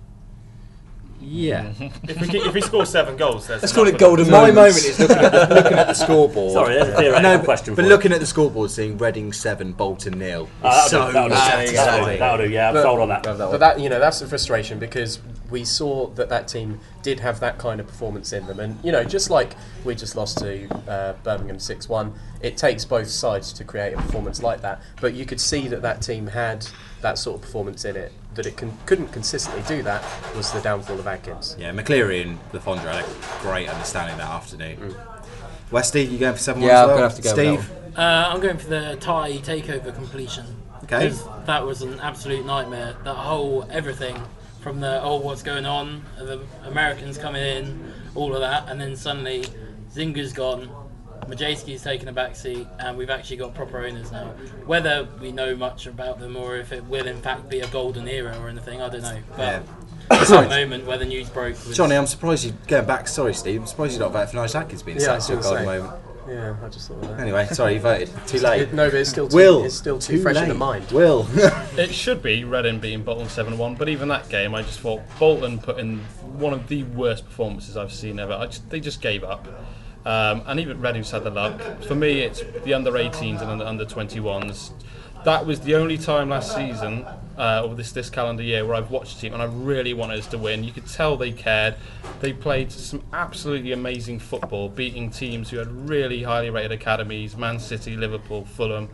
Yeah. If we, keep, if we score seven goals, there's Let's call enough it of golden My moments. moment is looking at the, looking at the scoreboard. Sorry, there's a theoretical No, but, question but for looking at the scoreboard, seeing Reading seven, Bolton nil. Uh, is so that'll, do, that'll, do, that'll, do, satisfying. that'll do, yeah, I'm But- sold on that. But that, you know, that's the frustration because we saw that that team did have that kind of performance in them, and you know, just like we just lost to uh, Birmingham six one, it takes both sides to create a performance like that. But you could see that that team had that sort of performance in it. That it can, couldn't consistently do that was the downfall of Atkins. Yeah, McCleary and Lafondra had a great understanding that afternoon. Mm. Westy, you going for seven one Yeah, as I'm well? gonna have to go with Steve? that Uh, I'm going for the Thai takeover completion. Okay. Because that was an absolute nightmare. That whole everything from the oh what's going on, the Americans coming in, all of that, and then suddenly Zinga's gone, Majewski's taken a back seat, and we've actually got proper owners now. Whether we know much about them or if it will in fact be a golden era or anything, I don't know. But Yeah. at that moment where the news broke was Johnny, I'm surprised you going back. Sorry, Steve. I'm surprised you're not voting for Nigel Atkins being Yeah, I sacked was for a gonna golden say. moment. Yeah, I just thought of that. Anyway, sorry, you voted too late. It, no, but it's still too, Will, it's still too, fresh late. in the mind. Will. It should be Reading beating Bolton seven one, but even that game, I just thought Bolton put in one of the worst performances I've seen ever. I just, they just gave up. Um, and even Reading's had the luck. For me, it's the under eighteens and the under twenty-ones. That was the only time last season, uh, or this this calendar year, where I've watched a team and I really wanted us to win. You could tell they cared. They played some absolutely amazing football, beating teams who had really highly rated academies: Man City, Liverpool, Fulham,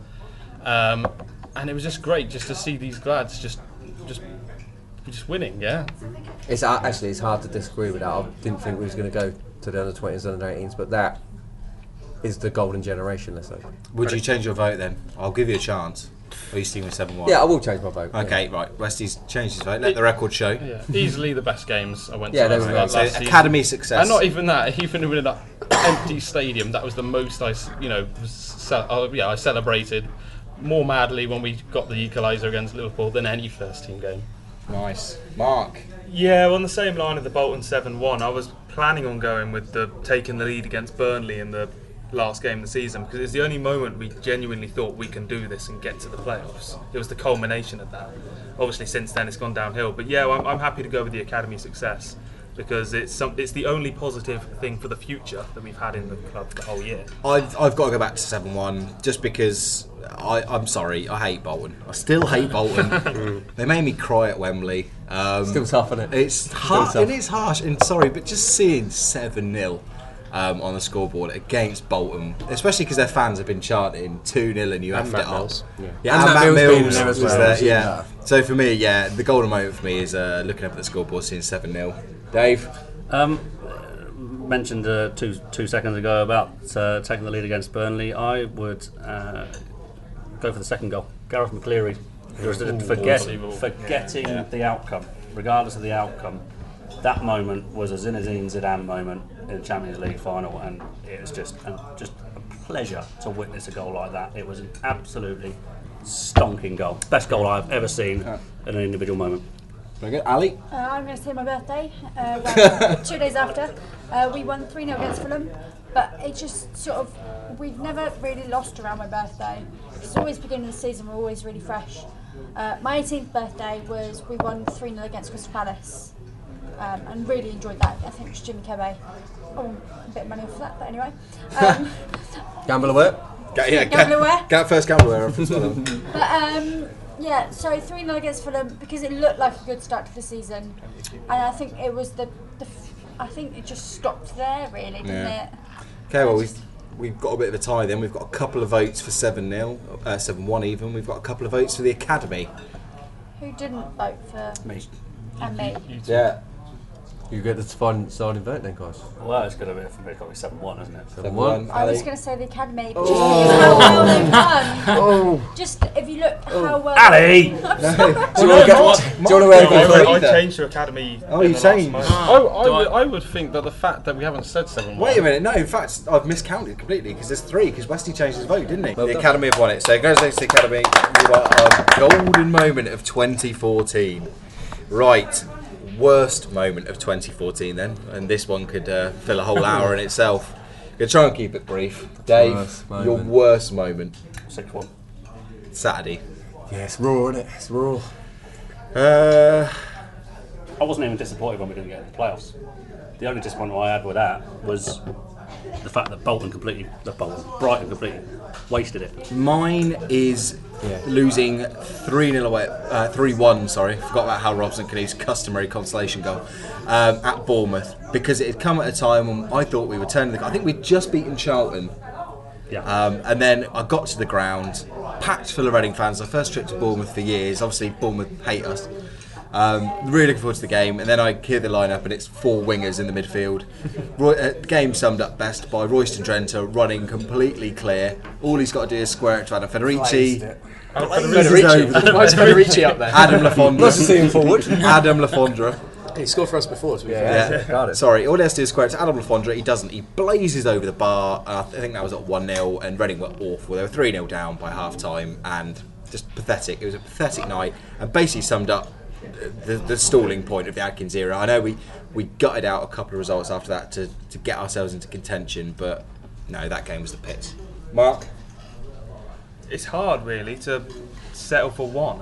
um, and it was just great just to see these lads just just just winning. Yeah. It's uh, actually it's hard to disagree with that. I didn't think we was going to go to the under twenties, under eighteens, but that is the golden generation. Let's say. Would you change your vote then? I'll give you a chance. Are you sticking with seven one? Yeah, I will change my vote. Okay, yeah. right. Westy's changed his vote. Let the record show. Yeah, easily the best games I went Yeah, to they last, were last So season. academy success. And not even that, even in an empty stadium, that was the most I, s- you know, was ce- oh, yeah, I celebrated more madly when we got the equaliser against Liverpool than any first team game. Nice. Mark. Yeah, on the same line of the Bolton seven one, I was planning on going with the taking the lead against Burnley in the last game of the season because it's the only moment we genuinely thought we can do this and get to the playoffs. It was the culmination of that. Obviously, since then it's gone downhill. But yeah, I'm, I'm happy to go with the academy success because it's some, it's the only positive thing for the future that we've had in the club the whole year. I've, I've got to go back to seven one just because I, I'm sorry, I hate Bolton. I still hate Bolton. They made me cry at Wembley. Um, Still tough, isn't it? It's harsh. tough. It is harsh. And sorry, but just seeing seven nil um, on the scoreboard against Bolton, especially because their fans have been chanting two nil and you And effed Matt it up. Mills. Yeah, Yeah, and, and Matt Matt Mills, Mills being there as was well. there. Yeah. Yeah. So for me, yeah, the golden moment for me is uh, looking up at the scoreboard, seeing seven nil. Dave. Um, mentioned uh, two two seconds ago about uh, taking the lead against Burnley. I would uh, go for the second goal. Gareth McCleary, just forget, unbelievable. forgetting Yeah. the outcome, regardless of the outcome. That moment was a Zinedine Zidane moment in the Champions League final, and it was just a, just a pleasure to witness a goal like that. It was an absolutely stonking goal, best goal I've ever seen in an individual moment. Very good. Ali. Uh, I'm going to say my birthday. Uh, well, two days after, uh, we won three nil against Fulham, but it just sort of, we've never really lost around my birthday. It's always beginning of the season, we're always really fresh. Uh, my eighteenth birthday was, we won three nil against Crystal Palace, um, and really enjoyed that. I think it was Jimmy Kebe. Oh, a bit of money for that, but anyway. Um, Gamble alert. Get, yeah, Gamble aware. Get first gamble aware reference. Well done. But um, yeah, so three nil against Fulham because it looked like a good start to the season, and I think it was the, the f- I think it just stopped there really, didn't Yeah. it? Okay, well we've we've got a bit of a tie then. We've got a couple of votes for seven nil, uh, seven one even. We've got a couple of votes for the academy. Who didn't vote for Me. and me? Yeah. You get the final starting vote then, guys. Well, it's going to be probably seven one, isn't it? seven one. I was going to say the academy. But just how well they've done. Oh. Just if you look how well. Ali! Do you want to wear the I, I either? changed to academy. Oh, in you the last changed. moment. I, I, would, I would think that the fact that we haven't said seven one. Wait a minute, no, in fact, I've miscounted completely because there's three, because Westy changed his vote, didn't he? Well the done. Academy have won it. So, congratulations to the Academy. You are a golden moment of twenty fourteen. Right, worst moment of twenty fourteen then, and this one could uh, fill a whole hour in itself. Gonna try and keep it brief. Dave, Worst your moment. worst moment. six one. Yeah, Saturday. it's raw, isn't it? It's raw. Uh, I wasn't even disappointed when we didn't get in the playoffs. The only disappointment I had with that was the fact that Bolton completely, the Bolton, Brighton completely wasted it. Mine is Yeah. losing three nil away, uh, three one, sorry, forgot about Hal Robson-Canoe's customary consolation goal um, at Bournemouth, because it had come at a time when I thought we were turning the... I think we'd just beaten Charlton, Yeah. um, and then I got to the ground, packed full of Reading fans, our first trip to Bournemouth for years, obviously Bournemouth hate us. Um, really looking forward to the game, and then I hear the lineup and it's four wingers in the midfield. Roy, uh, the game summed up best by Royston Drenthe running completely clear. All he's got to do is square it to Adam Federici. Blazes over the- Why is Federici up there? Adam Lafondra. Nice to see him forward. Adam Lafondra. He scored for us before, to be fair. Yeah, got it. Sorry, all he has to do is square it to Adam Lafondra. He doesn't. He blazes over the bar. And I think that was at one nil, and Reading were awful. They were three nil down by half time, and just pathetic. It was a pathetic night, and basically summed up the, the stalling point of the Adkins era. I know we, we gutted out a couple of results after that to, to get ourselves into contention, but no, that game was the pits. Mark? It's hard, really, to settle for one.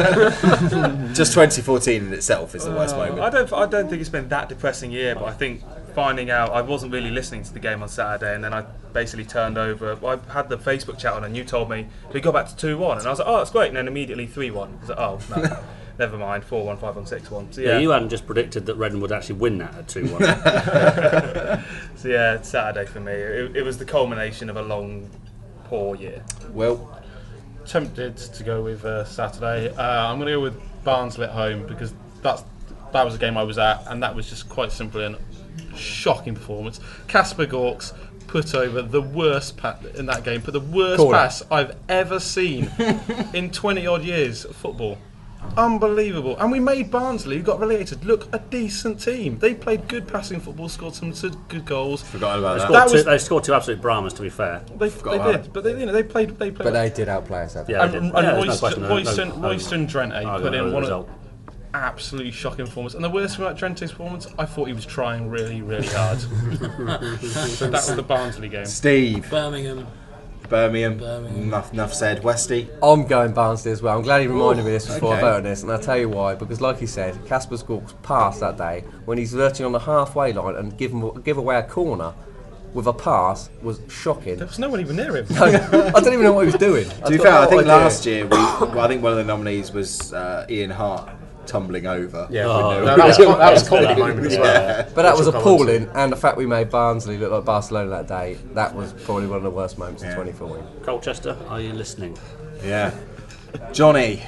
Just twenty fourteen in itself is the worst Uh, moment. I don't. I don't think it's been that depressing year, but I think finding out I wasn't really listening to the game on Saturday, and then I basically turned over. I had the Facebook chat on, and you told me we got back to two one, and I was like, oh, that's great, and then immediately three one. I was like, oh no, never mind, four one, five one, six one. So Yeah, yeah, you hadn't just predicted that Reading would actually win that at two one. so yeah, Saturday for me, it, it was the culmination of a long, poor year. Well, Tempted to go with uh, Saturday. Uh, I'm going to go with Barnsley at home because that's that was a game I was at, and that was just quite simply a shocking performance. Kasper Gorks put over the worst pass in that game, put the worst Corner. pass I've ever seen in twenty odd years of football. Unbelievable. And we made Barnsley, who got relegated, look a decent team. They played good passing football, scored some good goals. forgotten about They that. scored, That two, was- they scored two absolute Brahmas, to be fair. They, Forgot they about did, but they, you know, they played. They played. But they did outplay us. haven't Yeah, and they did. and Yeah, there's no Royston, question, no- Royston, no- Royston Drenthe I put don't in know one the of result. absolutely shocking performance. And the worst thing about Drenthe's performance, I thought he was trying really, really hard. So that was the Barnsley game. Steve, Birmingham. Birmingham, Birmingham. Enough, enough said. Westy? I'm going Barnsley as well. I'm glad he reminded me of this before okay. I voted on this, and I'll tell you why. Because, like he said, Kasper Gorks pass that day when he's verging on the halfway line and give him give away a corner with a pass was shocking. There was no one even near him. I don't even know what he was doing. To be fair, I think last year, we, well, I think one of the nominees was uh, Ian Hart tumbling over. Yeah, Oh, no, that was com- that was comedy moment as well. But that was Which we'll come on to. appalling, and the fact we made Barnsley look like Barcelona that day, that was probably one of the worst moments Yeah. of twenty fourteen. Colchester, are you listening? Yeah. Johnny,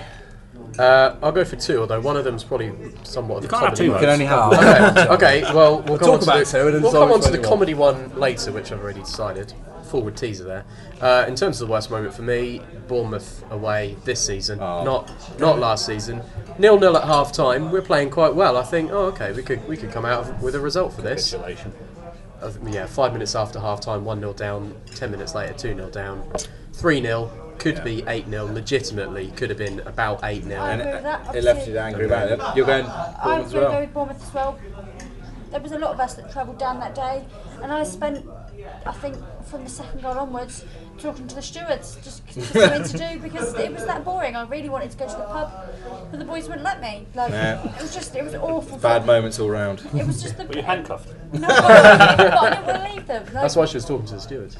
Uh, I'll go for two, although one of them's probably somewhat of You a can't have comedy two you one. can only have Oh. one. Okay, okay, well, we'll, come talk on to about the, two and then we'll decide come on which to one the you comedy one later, which I've already decided. Forward teaser there. Uh, in terms of the worst moment for me, Bournemouth away this season, Oh. not not last season. nil nil at half time. We're playing quite well. I think, oh, okay, we could we could come out with a result for this. Congratulations. Uh, yeah, five minutes after half time, one nil down. Ten minutes later, two nil down. three nil. Could be eight nil. Legitimately, could have been about eight nil. I And agree with that. it left Obviously, you angry about it. You're going I'm Bournemouth as going to go well. with Bournemouth as well. There was a lot of us that travelled down that day, and I spent, I think, from the second goal onwards, talking to the stewards, just just something to do because it was that boring. I really wanted to go to the pub, but the boys wouldn't let me. Like Yeah. it was just, it was awful. Bad moments all round. It was just the. Were you handcuffed? No, but I didn't want to leave them. Like, That's why she was talking to the stewards.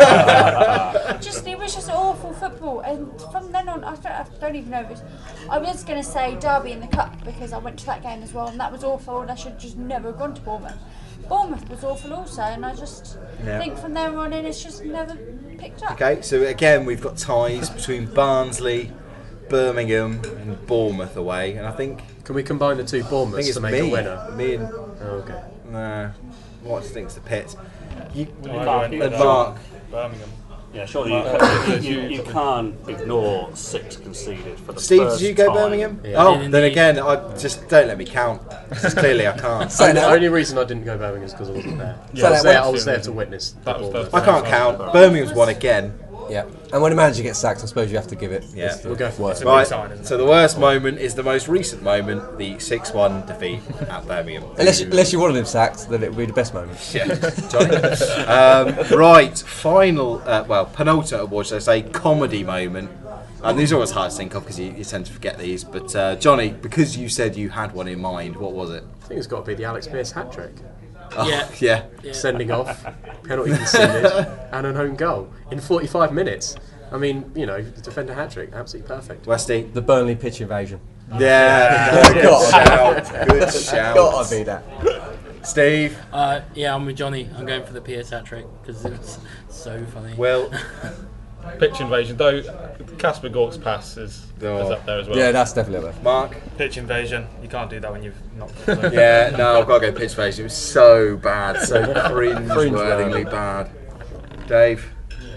just it was just awful football, and from then on, I don't, I don't even know. If it's, I was going to say Derby in the cup because I went to that game as well, and that was awful, and I should just never have gone to Bournemouth. Bournemouth was awful also, and I just Yeah. think from there on in, it's just never picked up. Okay, so again, we've got ties between Barnsley, Birmingham, and Bournemouth away, and I think Can we combine the two I think Bournemouths it's to make me, a winner? me and Oh, okay. Nah. What thinks the pit? You, Mark, uh, Mark. Birmingham. Yeah, surely you, you, you, you can't ignore six conceded for the Steve, first did you go time. Birmingham? Yeah. Oh, Didn't then he? again, I just don't let me count. Just clearly, I can't. Say The that. only reason I didn't go Birmingham is because I wasn't there. Yeah, I, was that there I once. was there to witness. the That was Bournemouth. the- I can't count. Birmingham's won again. Yeah. And when a manager gets sacked, I suppose you have to give it. Yeah. It's the We'll go for worst. it. Right. sign, isn't it? So the worst moment is the most recent moment, the six one defeat at Birmingham. Unless, unless you wanted him sacked, then it would be the best moment. Yeah, Johnny. Um, right, final, uh, well, penultimate award, should I say, comedy moment. And these are always hard to think of because you, you tend to forget these. But uh, Johnny, because you said you had one in mind, what was it? I think it's got to be the Alex Pearce hat trick. Oh, Yeah. yeah. Yeah. Sending off, penalty conceded, and an own goal in forty-five minutes. I mean, you know, the defender hat trick, absolutely perfect. Westy. The Burnley pitch invasion. Yeah, no, good Gotta- shout. Good shout. Gotta be that. Steve. Uh, yeah, I'm with Johnny. I'm going for the Pierce hat trick because it's so funny. Will. Pitch invasion, though. Casper Gork's pass is, Oh. is up there as well. Yeah, that's definitely there. Mark. Pitch invasion. You can't do that when you've not. Yeah, no, I've got to go pitch invasion. It was so bad, so cringe-worthingly bad. Dave.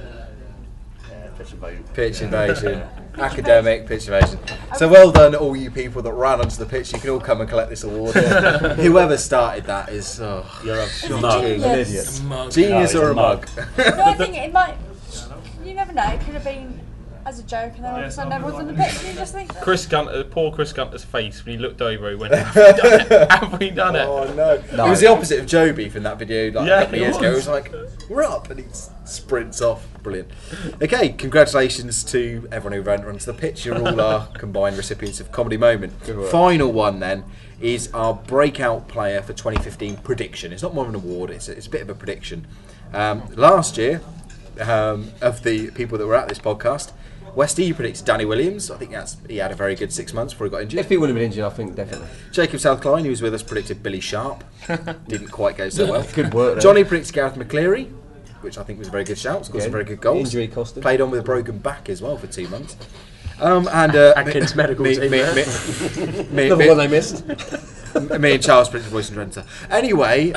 Yeah, pitch invasion. Pitch invasion. Academic pitch invasion. So well done, all you people that ran onto the pitch. You can all come and collect this award. Whoever started that is oh, You're a shocking. mug. Yes. Mug. Genius No, or a he's a mug? No, I think it might. You never know. It could have been as a joke, and then all of a sudden everyone's on the pitch, and you just think. Chris Gunter, poor Chris Gunter's face when he looked over, he went, "Have we done it? Have we done it?" Oh no. No. It was the opposite of Joby from that video like Yeah, a couple of it years ago. It was. was like, we're up, and he s- sprints off. Brilliant. Okay, congratulations to everyone who ran onto the pitch. You're all our combined recipients of Comedy Moment. Final one then is our breakout player for twenty fifteen prediction. It's not more of an award, it's a, it's a bit of a prediction. Um, last year, um, of the people that were at this podcast, Westy, you predicted Danny Williams. I think that's he had a very good six months before he got injured. If he wouldn't have been injured, I think definitely. Jacob Southcline, who was with us, predicted Billy Sharp. Didn't quite go so well. Good work there. Johnny predicted Gareth McCleary, which I think was a very good shout. Scored Yeah, some very good goals. injury cost him. Played on with a broken back as well for two months. Um, and uh, Atkins medical me, team me, there. me, me, Another me, one they missed. me and Charles predicted Boyce and Drenthe. Anyway,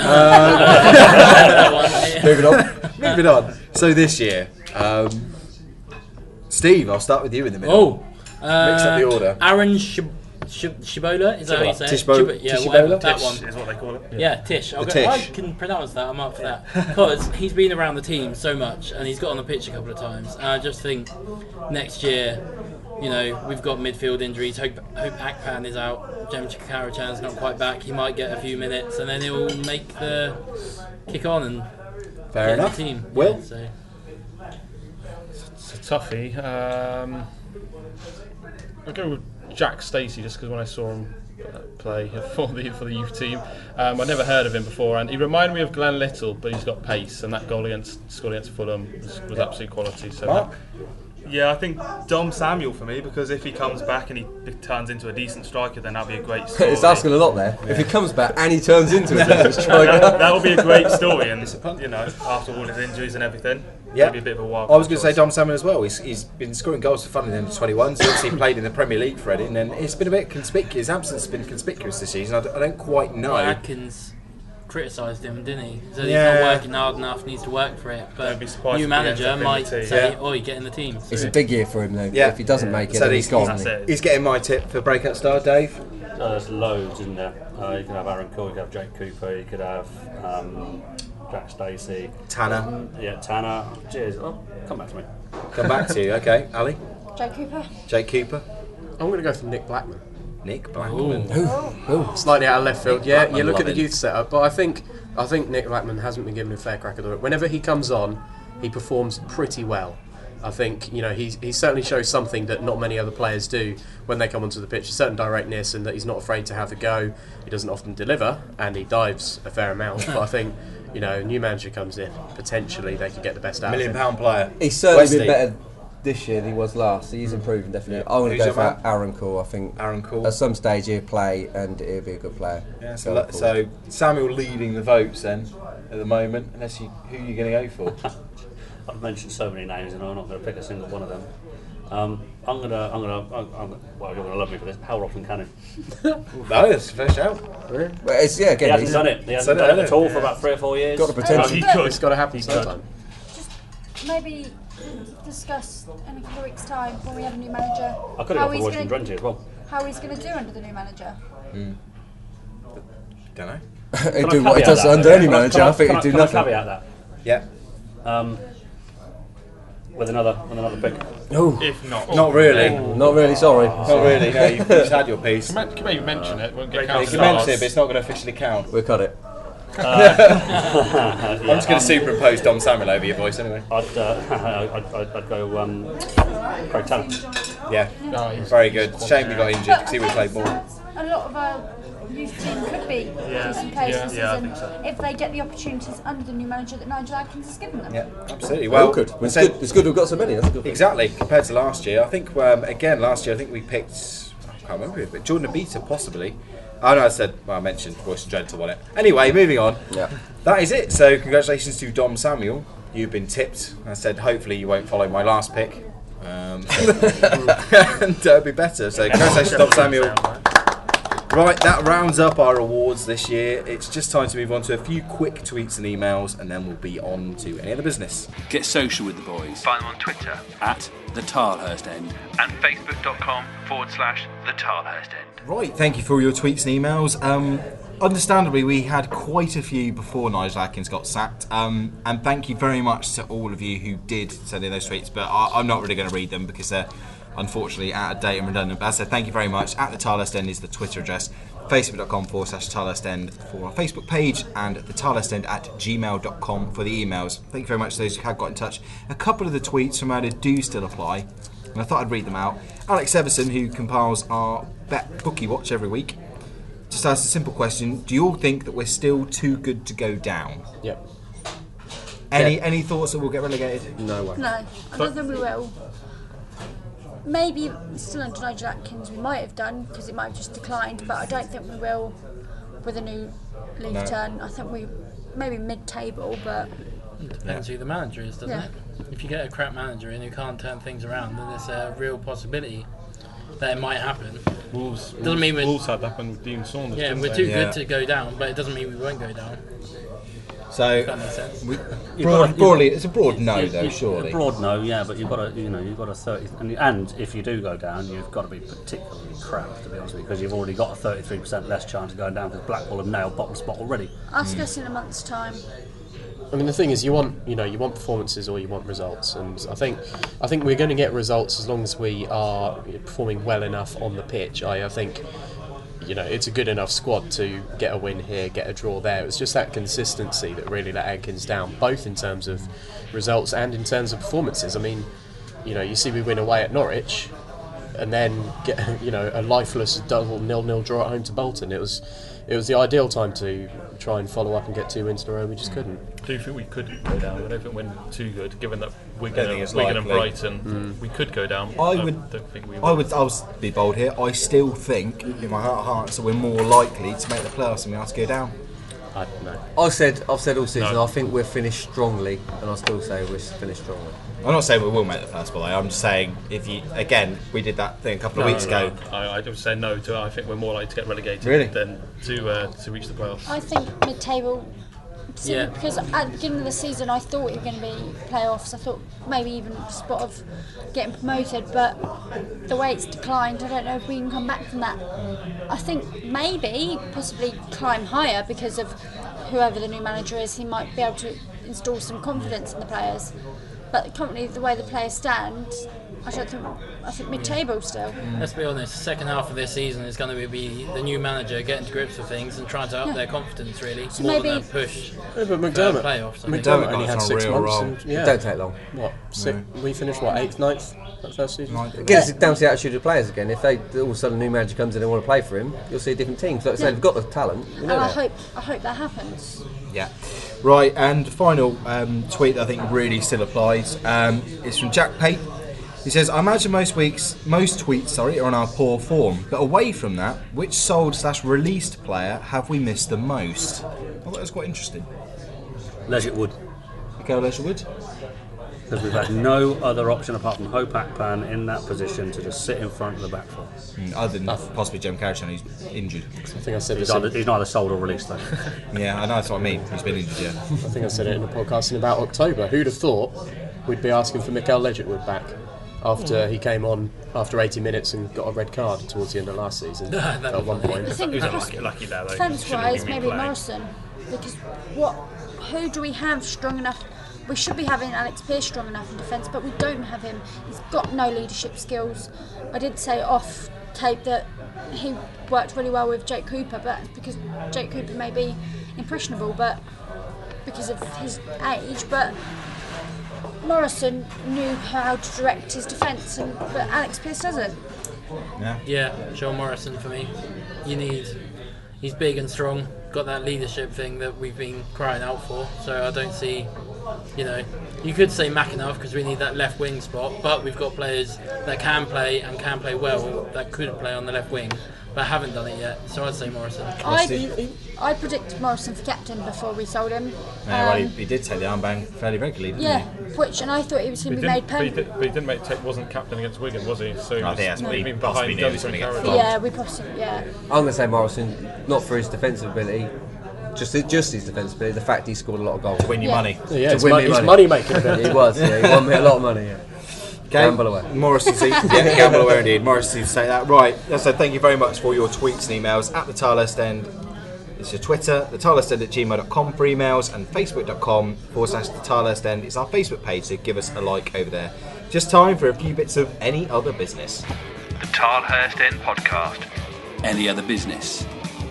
uh, Moving on. moving on. So this year, um, Steve, I'll start with you in the middle. Oh, uh, Mix up the order. Aaron Shib- Shib- Shibola, is that how you say it? Tishbo- Shib- yeah, Tishibola? whatever, that Tish one. is what they call it. Yeah, Tish. I'll The go, I Tish. can pronounce that. I'm up for that because he's been around the team so much and he's got on the pitch a couple of times. And I just think next year, you know, we've got midfield injuries. Hope Hope Akpan is out. Jem Karachan's not quite back. He might get a few minutes and then he'll make the kick on and Fair get in enough. the team. Will? Yeah, so. It's a toughie. Um, I'll go with Jack Stacey just because when I saw him uh, play for the for the youth team, um, I'd never heard of him before, and he reminded me of Glenn Little, but he's got pace, and that goal against scored against Fulham was, was absolute quality. So Mark? that, Yeah, I think Dom Samuel for me because if he comes back and he b- turns into a decent striker, then that'll be a great story. It's asking a lot there. If he comes back and he turns into a decent that, striker. that will be a great story, and you know, after all his injuries and everything, Yeah. it'll be a bit of a wild. I was going to say choice. Dom Salmon as well. He's, he's been scoring goals for fun in the under twenty-ones. He's obviously played in the Premier League for Reading, and it's been a bit conspicuous. His absence has been conspicuous this season. I don't, I don't quite know. Well, Atkins criticised him, didn't he? So he's Yeah. not working hard enough, needs to work for it. But Don't be surprised new if he ends manager up in the might team. say, Yeah. "Oi, get in the team." It's So- a big year for him though. Yeah. If he doesn't make it, So then he's- he's gone. That's isn't he? it. He's getting my tip for breakout star, Dave. Uh, there's loads in there. Uh, you could have Aaron Cole, you could have Jake Cooper, you could have um, Jack Stacey, Tanner. yeah, Tanner. Cheers. Oh, come back to me. Come back to you. Okay, Ali. Joe Cooper. Jake Cooper. I'm going to go for Nick Blackman. Nick Blackman. Slightly out of left field. Yeah, Blackman you look at the loving. youth setup, but I think I think Nick Blackman hasn't been given a fair crack at it. Whenever he comes on, he performs pretty well. I think you know he's, he certainly shows something that not many other players do when they come onto the pitch. A certain directness, and that he's not afraid to have a go. He doesn't often deliver, and he dives a fair amount. But I think you know, a new manager comes in, potentially they could get the best out Million of him. pound player. He's certainly Wesley. been better this year than he was last. He's improving definitely. Yeah. I'm going to Who's go your for man? Aaron Cole. I think Aaron Cole. at some stage he'll play and he'll be a good player. Yeah, so, Going that, so Samuel leading the votes then at the moment. Unless you, who are you going to go for? I've mentioned so many names and I'm not going to pick a single one of them. Um, I'm gonna, I'm gonna, I'm, I'm, well, you're gonna love me for this. Howell Rothman Cannon. No, it's a fair shout. Well, it's, yeah, He again, hasn't he's done it. He hasn't Said done it, it at all yeah. for about three or four years. got the potential. He But could. It's got to happen He could. sometime. maybe discuss in a couple of weeks' time when we have a new manager. I could how have gone he's for Royston gonna- Drenty as well. How he's going to do under the new manager. Don't know. He'd Can I do what he caveat does that, under though? any Can I- manager. can I think can he'd do can nothing. I caveat that? Yeah. Um, with another, with another pick. Oh, If not, Not really. not really. Sorry. Not really. No, you've just had your piece. You can maybe mention it. Won't get You You counted can as mention it, but it's not going to officially count. We'll cut it. I'm just going to superimpose Dom Samuel over your voice anyway. I'd, uh, I'd, I'd, I'd go um, Craig Tannen. Yeah. Oh, he's- Very good. Shame we got injured because he would play more. A lot of our youth team could be Yeah. decent players Yeah. this Yeah, I season think so. if they get the opportunities under the new manager that Nigel Adkins has given them. Yeah, absolutely. Well, Well, good. we It's said- good. It's good we've got so many. That's a good. Exactly, compared to last year. I think, um, again, last year I think we picked, I can't remember, but Jordan Abita possibly. Oh no, I said, well, I mentioned Royston Drenty won it. Anyway, moving on. Yeah. That is it. So congratulations to Dom Samuel. You've been tipped. I said hopefully you won't follow my last pick. Um, and uh, be better. So congratulations Dom Samuel. Right, that rounds up our awards this year. It's just time to move on to a few quick tweets and emails, and then we'll be on to any other business. Get social with the boys Find them on Twitter at the Tilehurst End. and facebook.com forward slash the Tilehurst End. Right, thank you for all your tweets and emails. Um, understandably, we had quite a few before Nigel Adkins got sacked, um, and thank you very much to all of you who did send in those tweets, but I, I'm not really going to read them because they're unfortunately out of date and redundant. But as I said, thank you very much. At the Tilehurst End is the Twitter address, facebook.com forward slash Tilehurst End for our Facebook page, and the Tilehurst End at gmail dot com for the emails. Thank you very much to those who have got in touch. A couple of the tweets from earlier do still apply, and I thought I'd read them out. Alex Everson, who compiles our Bet Bookie Watch every week, just asked a simple question: do you all think that we're still too good to go down? Yep. Any Yeah. any thoughts that we'll get relegated? No way. No, I don't think we will. Maybe still under Nigel Atkins we might have done because it might have just declined, but I don't think we will with a new league No. turn. I think we maybe mid-table, but Depends who the manager is, doesn't Yeah. it? If you get a crap manager in who can't turn things around, then there's a real possibility that it might happen. Wolves, Doesn't Wolves, mean we're- Wolves had that happen with Dean Saunders. Yeah, didn't we're they? too Yeah. good to go down, but it doesn't mean we won't go down. So If that makes sense. we, gotta- broad, you've broadly, got- it's a broad no You- though, you- surely. A broad no, yeah, but you've got to, you know, you've got a thirty, and, and if you do go down, you've got to be particularly crap, to be honest with you, because you've already got a thirty-three percent less chance of going down because Blackpool have nailed bottom spot already. ask us in a month's time. I mean, the thing is, you want you know you want performances or you want results, and I think I think we're going to get results as long as we are performing well enough on the pitch. I, I think you know it's a good enough squad to get a win here, get a draw there. It's just that consistency that really let Adkins down, both in terms of results and in terms of performances. I mean, you know, you see we win away at Norwich, and then get you know a lifeless double nil-nil draw at home to Bolton. It was it was the ideal time to try and follow up and get two wins in a row. We just couldn't. I do think we could go down. I don't think we're too good, given that Wigan, think and, it's Wigan and likely. Brighton. We could go down. I don't- would- Don't think we I would I'll be bold here. I still think in my heart of hearts that we're more likely to make the playoffs than we are to go down. I don't know. I said, I've said all season. No. I think we're finished strongly, and I still say we're finished strongly. I'm not saying we will make the first, by the way. I'm just saying if you again we did that thing a couple of No, weeks no, ago. no. I, I would say no to. I think we're more likely to get relegated Really? than to uh, to reach the playoffs. I think mid-table. simply Yeah. Because at the beginning of the season, I thought it was going to be playoffs. I thought maybe even a spot of getting promoted, but the way it's declined, I don't know if we can come back from that. I think maybe possibly climb higher because of whoever the new manager is. He might be able to install some confidence in the players. But currently, the way the players stand, I don't think. I think mid-table still. Let's be honest, the second half of this season is going to be the new manager getting to grips with things and trying to up Yeah. their confidence, really. So more maybe- than a push. Yeah, but McDermott, playoffs, I think. McDermott only got had us on a six real months. roll. And, yeah, It don't take long. What? Six, we finished what eighth, ninth that first season. Again, it's down to the attitude of the players again. If they all of a sudden a new manager comes in and want to play for him, you'll see a different team. So like I say, Yeah. they've got the talent. You And know I that. hope, I hope that happens. Yeah. Right, and final um, tweet that I think really still applies um, is from Jack Pate. He says, I imagine most weeks, most tweets, sorry, are on our poor form, but away from that, which sold slash released player have we missed the most? I thought that was quite interesting. Leisure Wood. Okay, Leisure Wood. Because we've had no other option apart from Hope Akpan in that position to just sit in front of the back four. Mm, other than possibly Jem Carrickson, who's injured. I think I said He's this. neither, he's neither sold or released though. Yeah, I know, that's what I mean. He's been injured, yeah. I think I said it in the podcast in about October. Who'd have thought we'd be asking for Mikael Ledgerwood back after he came on after eighty minutes and got a red card towards the end of last season at one point. I think He was just unlucky lucky there though. defence-wise, Shouldn't have maybe been playing. Morrison, because what? Who do we have strong enough? We should be having Alex Pearce strong enough in defence, but we don't have him. He's got no leadership skills. I did say off tape that he worked really well with Jake Cooper, but it's because Jake Cooper may be impressionable, but because of his age. But Morrison knew how to direct his defence, and but Alex Pearce doesn't. Yeah. Yeah, Joel Morrison for me. You need. He's big and strong. Got that leadership thing that we've been crying out for. So I don't see. You know, you could say McAnuff because we need that left wing spot, but we've got players that can play and can play well that could play on the left wing, but haven't done it yet. So I'd say Morrison. I, I predicted Morrison for captain before we sold him. Yeah, well, he, Um, he did take the armband fairly regularly, didn't Yeah, he? which and I thought he was going But to he be didn't, made but he, permanent. did, but he didn't make take, wasn't captain against Wigan, was he? So he I was, think that's what he been possibly behind knew he was Gunter and gonna get Carrick. Yeah, we possibly yeah. I'm going to say Morrison, not for his defensive ability, just just his defensive ability, the fact he scored a lot of goals. To win your Yeah. money. Yeah, To it's, win mo- me it's money. money making event. He was, yeah, he won me a lot of money, yeah. Gamble away. Morrison, yeah, gamble away indeed. Morrison to say that. Right, so thank you very much for your tweets and emails at the Tilehurst End. It's your Twitter, the Tilehurst End at gmail dot com for emails, and facebook.com forward slash the Tilehurst End. It's our Facebook page, so give us a like over there. Just time for a few bits of any other business. The Tilehurst End Podcast. Any other business?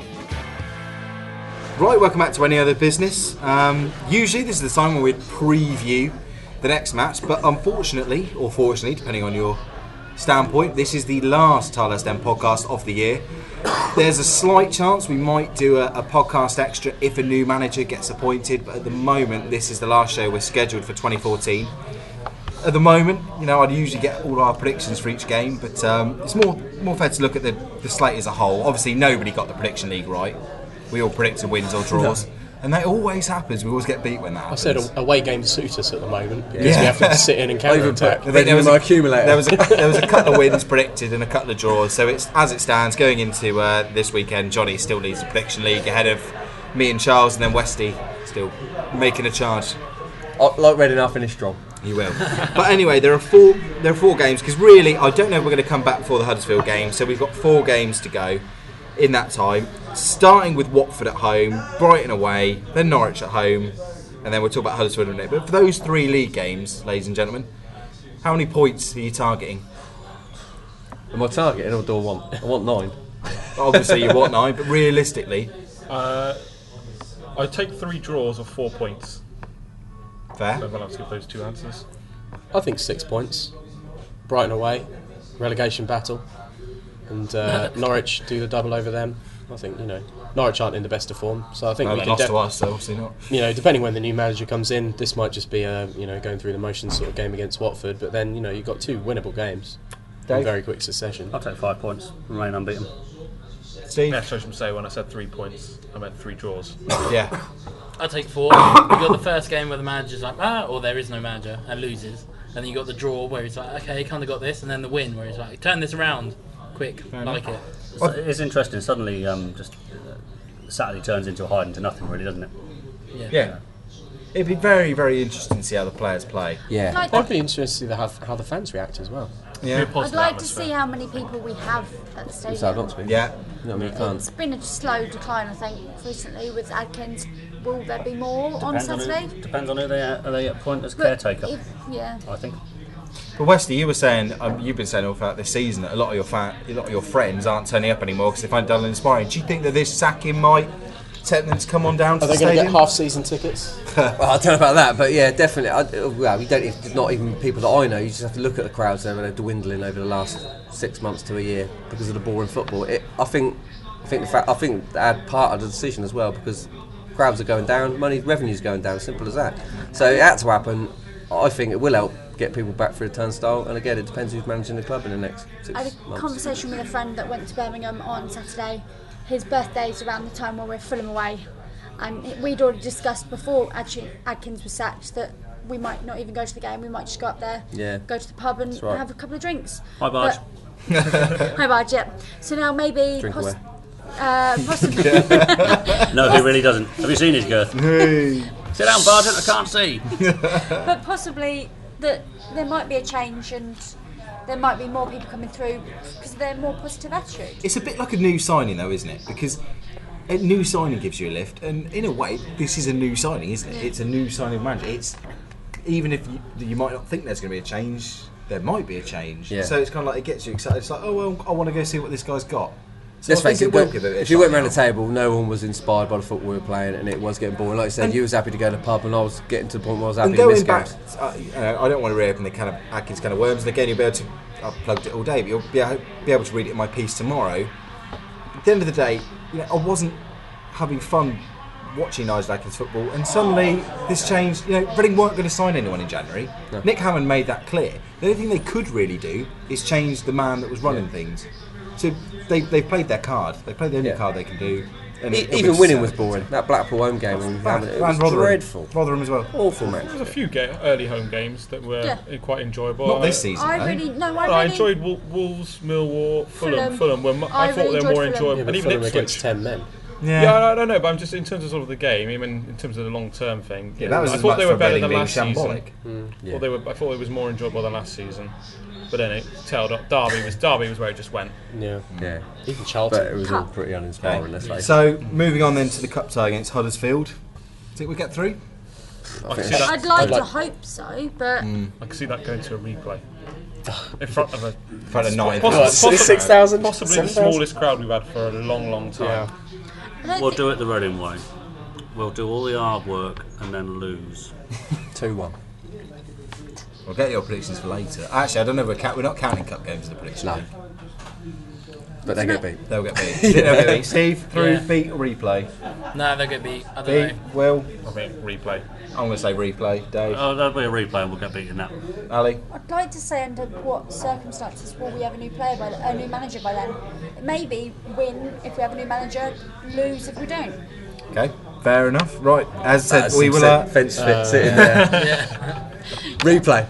Right, welcome back to Any Other Business. Um, usually this is the time when we'd preview the next match, but unfortunately, or fortunately, depending on your standpoint, this is the last Tilehurst End podcast of the year. There's a slight chance we might do a, a podcast extra if a new manager gets appointed, but at the moment this is the last show we're scheduled for twenty fourteen. At the moment, you know, I'd usually get all our predictions for each game, but um, it's more more fair to look at the, the slate as a whole. Obviously nobody got the prediction league right. We all predicted wins or draws. No. And that always happens. We always get beat when that happens. I said away games suit us at the moment because Yeah. we have to sit in and counter attack. I think there was, my a, accumulator. there, was a, there was a couple of wins predicted and a couple of draws. So it's as it stands going into uh, this weekend. Johnny still leads the prediction league ahead of me and Charles, and then Westy still making a charge. I, like Reading, I finished strong. You will. But anyway, there are four. There are four games because really, I don't know if we're going to come back before the Huddersfield game. So we've got four games to go in that time. Starting with Watford at home, Brighton away, then Norwich at home, and then we'll talk about Huddersfield in a minute. But for those three league games, ladies and gentlemen, how many points are you targeting? Am I targeting or do I want? I want nine. Obviously, you want nine, but realistically, Uh, I take three draws of four points. fair. So I'll have to give those two answers. I think six points. Brighton away, relegation battle, and uh, Norwich do the double over them. I think, you know, Norwich aren't in the best of form, so I think Well, we they can. lost def- to us, so obviously not. You know, depending when the new manager comes in, this might just be a you know going through the motions sort of game against Watford. But then you know you've got two winnable games in Dave? very quick succession. I'll take five points, remain unbeaten. Steve? Yeah, so I should say when I said three points, I meant three draws. Yeah. I'll take four. You've got the first game where the manager's like, ah, or there is no manager and loses. And then you got the draw where he's like, okay, kind of got this. And then the win where he's like, turn this around quick, like it. So it's interesting. Suddenly, um, just uh, Saturday turns into a hide into nothing, really, doesn't it? Yeah. Yeah. It'd be very, very interesting to see how the players play. Yeah. Like, I'd be interested to see the, how, how the fans react as well. Yeah. I'd like to see how many people we have at the stadium. So not to be. Yeah. No, I mean, you can't. It's been a slow decline, I think, recently with Adkins. Will there be more on Depends on Saturday? who, depends on who they are, are they appoint as But caretaker. if- yeah. I think. But Westy, you were saying, um, you've been saying all throughout this season that a lot of your fan, a lot of your friends aren't turning up anymore because they find Dublin inspiring. Do you think that this sacking might tempt them to come on down to Are the they going to stadium? get half-season tickets? Well, I don't know about that, but yeah, definitely. I, well, you don't. It's not even people that I know. You just have to look at the crowds there, and they're dwindling over the last six months to a year because of the boring football. It, I think, I think the fact, I think they had part of the decision as well because crowds are going down, money revenue's going down. Simple as that. So it had to happen. I think it will help get people back through the turnstile, and again, it depends who's managing the club in the next six I had a months. conversation with a friend that went to Birmingham on Saturday. His birthday's around the time where we're Fulham away, and we'd already discussed before actually Adkins was sacked that we might not even go to the game. We might just go up there, Yeah. go to the pub and right. have a couple of drinks. Hi, Barge. But- Hi, Barge. Yeah. So now maybe Drink poss- away. uh, possibly. No, he really doesn't. Have you seen his girth? Sit down, Bargent, I can't see. But possibly that there might be a change and there might be more people coming through because they're more positive attitude. It's a bit like a new signing, though, isn't it? Because a new signing gives you a lift, and in a way, this is a new signing, isn't it? It's a new signing manager. It's even if you, you might not think there's going to be a change, there might be a change. Yeah. So it's kind of like it gets you excited. It's like, oh well, I want to go see what this guy's got. So Let's I think face it, will go- give it a if you went shot around the now. table, no one was inspired by the football we were playing, and it was getting boring. Like you said, And- you was happy to go to the pub, and I was getting to the point where I was happy And to miss going back, games. uh, you know, I don't want to reopen the can of Atkins can of worms. And again, you'll be able to. I've plugged it all day, but you'll be able, be able to read it in my piece tomorrow. At the end of the day, you know, I wasn't having fun watching Nigel Atkins football, and suddenly this changed. You know, Reading weren't going to sign anyone in January. No. Nick Hammond made that clear. The only thing they could really do is change the man that was running Yeah. things. So they they played their card. They played the only Yeah. card they can do. And E- it- it'll even be winning sad. was boring. That Blackpool home game, we were having, it And was Rotherham. dreadful. Rotherham as well. Awful match. There was a few ga- early home games that were Yeah. quite enjoyable. Not I- this season. I though. really no. I Well, really I enjoyed Wol- Wolves, Millwall, Fulham. Fulham. Fulham, were mu- I I, thought really they were enjoyed more Fulham. enjoyable, Yeah, but and even Fulham Ipswich. against ten men. Yeah, I, I don't know, but I'm just in terms of sort of the game. I mean, in terms of the long-term thing. Yeah, that was I as thought much they were for better Reading than being last shambolic. season. Yeah. Well, they were. I thought it was more enjoyable than last season. But then it tailed up. Derby was Derby was where it just went. Yeah. Yeah. Even Charlton. But it was all pretty uninspiring, let's face it. So moving on then to the cup tie against Huddersfield. Think we get through? I can see that. I'd like I'd like- to hope so, but I can see that going to a replay in front of a In front of nine. Possibly- What, possibly- six thousand? possibly the seven thousand? smallest crowd we've had for a long, long time. Yeah. I don't We'll thi- do it the Reading way. We'll do all the hard work and then lose. two one. We'll get your predictions for later. Actually, I don't know if we're, count- we're not counting cup games as a prediction. No. But they get beat. They'll get beat. They'll get beat. Steve, through, Yeah. beat or replay? No, they'll get beat. I don't Beat, know. Will? I think replay. I'm going to say replay. Dave? Oh, there'll be a replay and we'll get beaten now. Ali? I'd like to say under what circumstances will we have a new player by a new manager by then? Maybe win if we have a new manager, lose if we don't. Okay, fair enough. Right, as I said, That's we some will... Uh, fence fit sitting there. Yeah. Replay.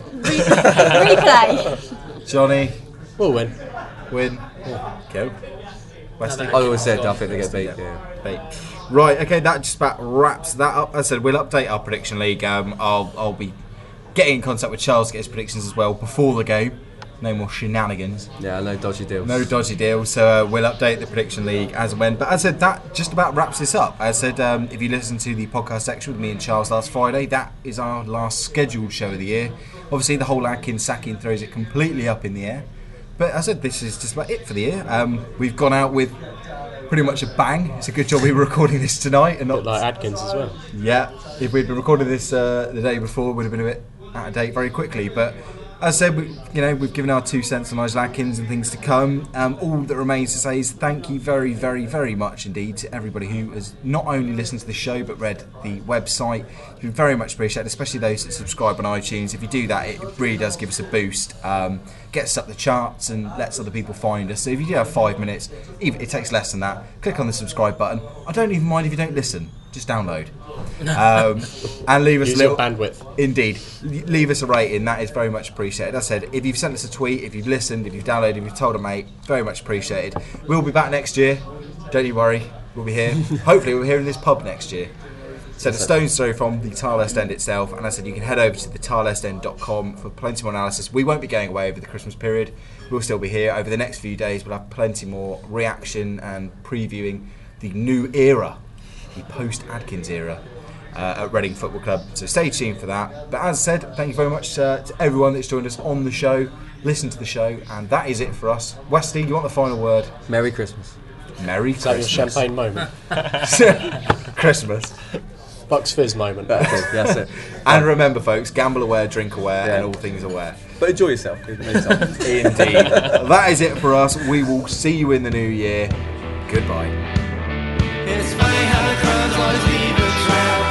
Re- replay. Johnny, We'll win. win. Go. Westy? I always said I think they get beat. Yeah. Beat. Right, okay, that just about wraps that up. As I said, we'll update our prediction league. Um, I'll, I'll be getting in contact with Charles to get his predictions as well before the game. No more shenanigans. Yeah, no dodgy deals. No dodgy deals, so uh, we'll update the prediction league as and when. But as I said, that just about wraps this up. As I said, um, if you listen to the podcast section with me and Charles last Friday, that is our last scheduled show of the year. Obviously, the whole Atkins sacking throws it completely up in the air. But as I said, this is just about it for the year. Um, we've gone out with pretty much a bang. It's a good job we were recording this tonight and not Like Adkins as well. yeah, if we'd been recording this uh, the day before, it would have been a bit out of date very quickly. But as I said, we, you know, we've given our two cents on Nigel Atkins and things to come. Um, all that remains to say is thank you very, very, very much indeed to everybody who has not only listened to the show but read the website. It's been very much appreciated, especially those that subscribe on iTunes. If you do that, it really does give us a boost. Um, gets us up the charts and lets other people find us. So if you do have five minutes, even it takes less than that, click on the subscribe button. I don't even mind if you don't listen. Just download. Um, and leave us Use a little your bandwidth. Indeed, L- leave us a rating. That is very much appreciated. As I said, if you've sent us a tweet, if you've listened, if you've downloaded, if you've told a mate, very much appreciated. We'll be back next year. Don't you worry. We'll be here. Hopefully, we'll be here in this pub next year. So the stone's throw from the Tilehurst End itself, and as I said, you can head over to the tilehurst end dot com for plenty more analysis. We won't be going away over the Christmas period. We'll still be here over the next few days. We'll have plenty more reaction and previewing the new era, the post-Adkins era uh, at Reading Football Club. So stay tuned for that. But as I said, thank you very much uh, to everyone that's joined us on the show, listened to the show, and that is it for us. Westy, you want the final word? Merry Christmas. Merry Is that your Christmas. champagne moment? Christmas. Bucks Fizz moment. That's it. And remember, folks, gamble aware, drink aware, Yeah. and all things aware. But enjoy yourself. Enjoy yourself. Indeed. That is it for us. We will see you in the new year. Goodbye. It's funny how the crowds always leave a trail.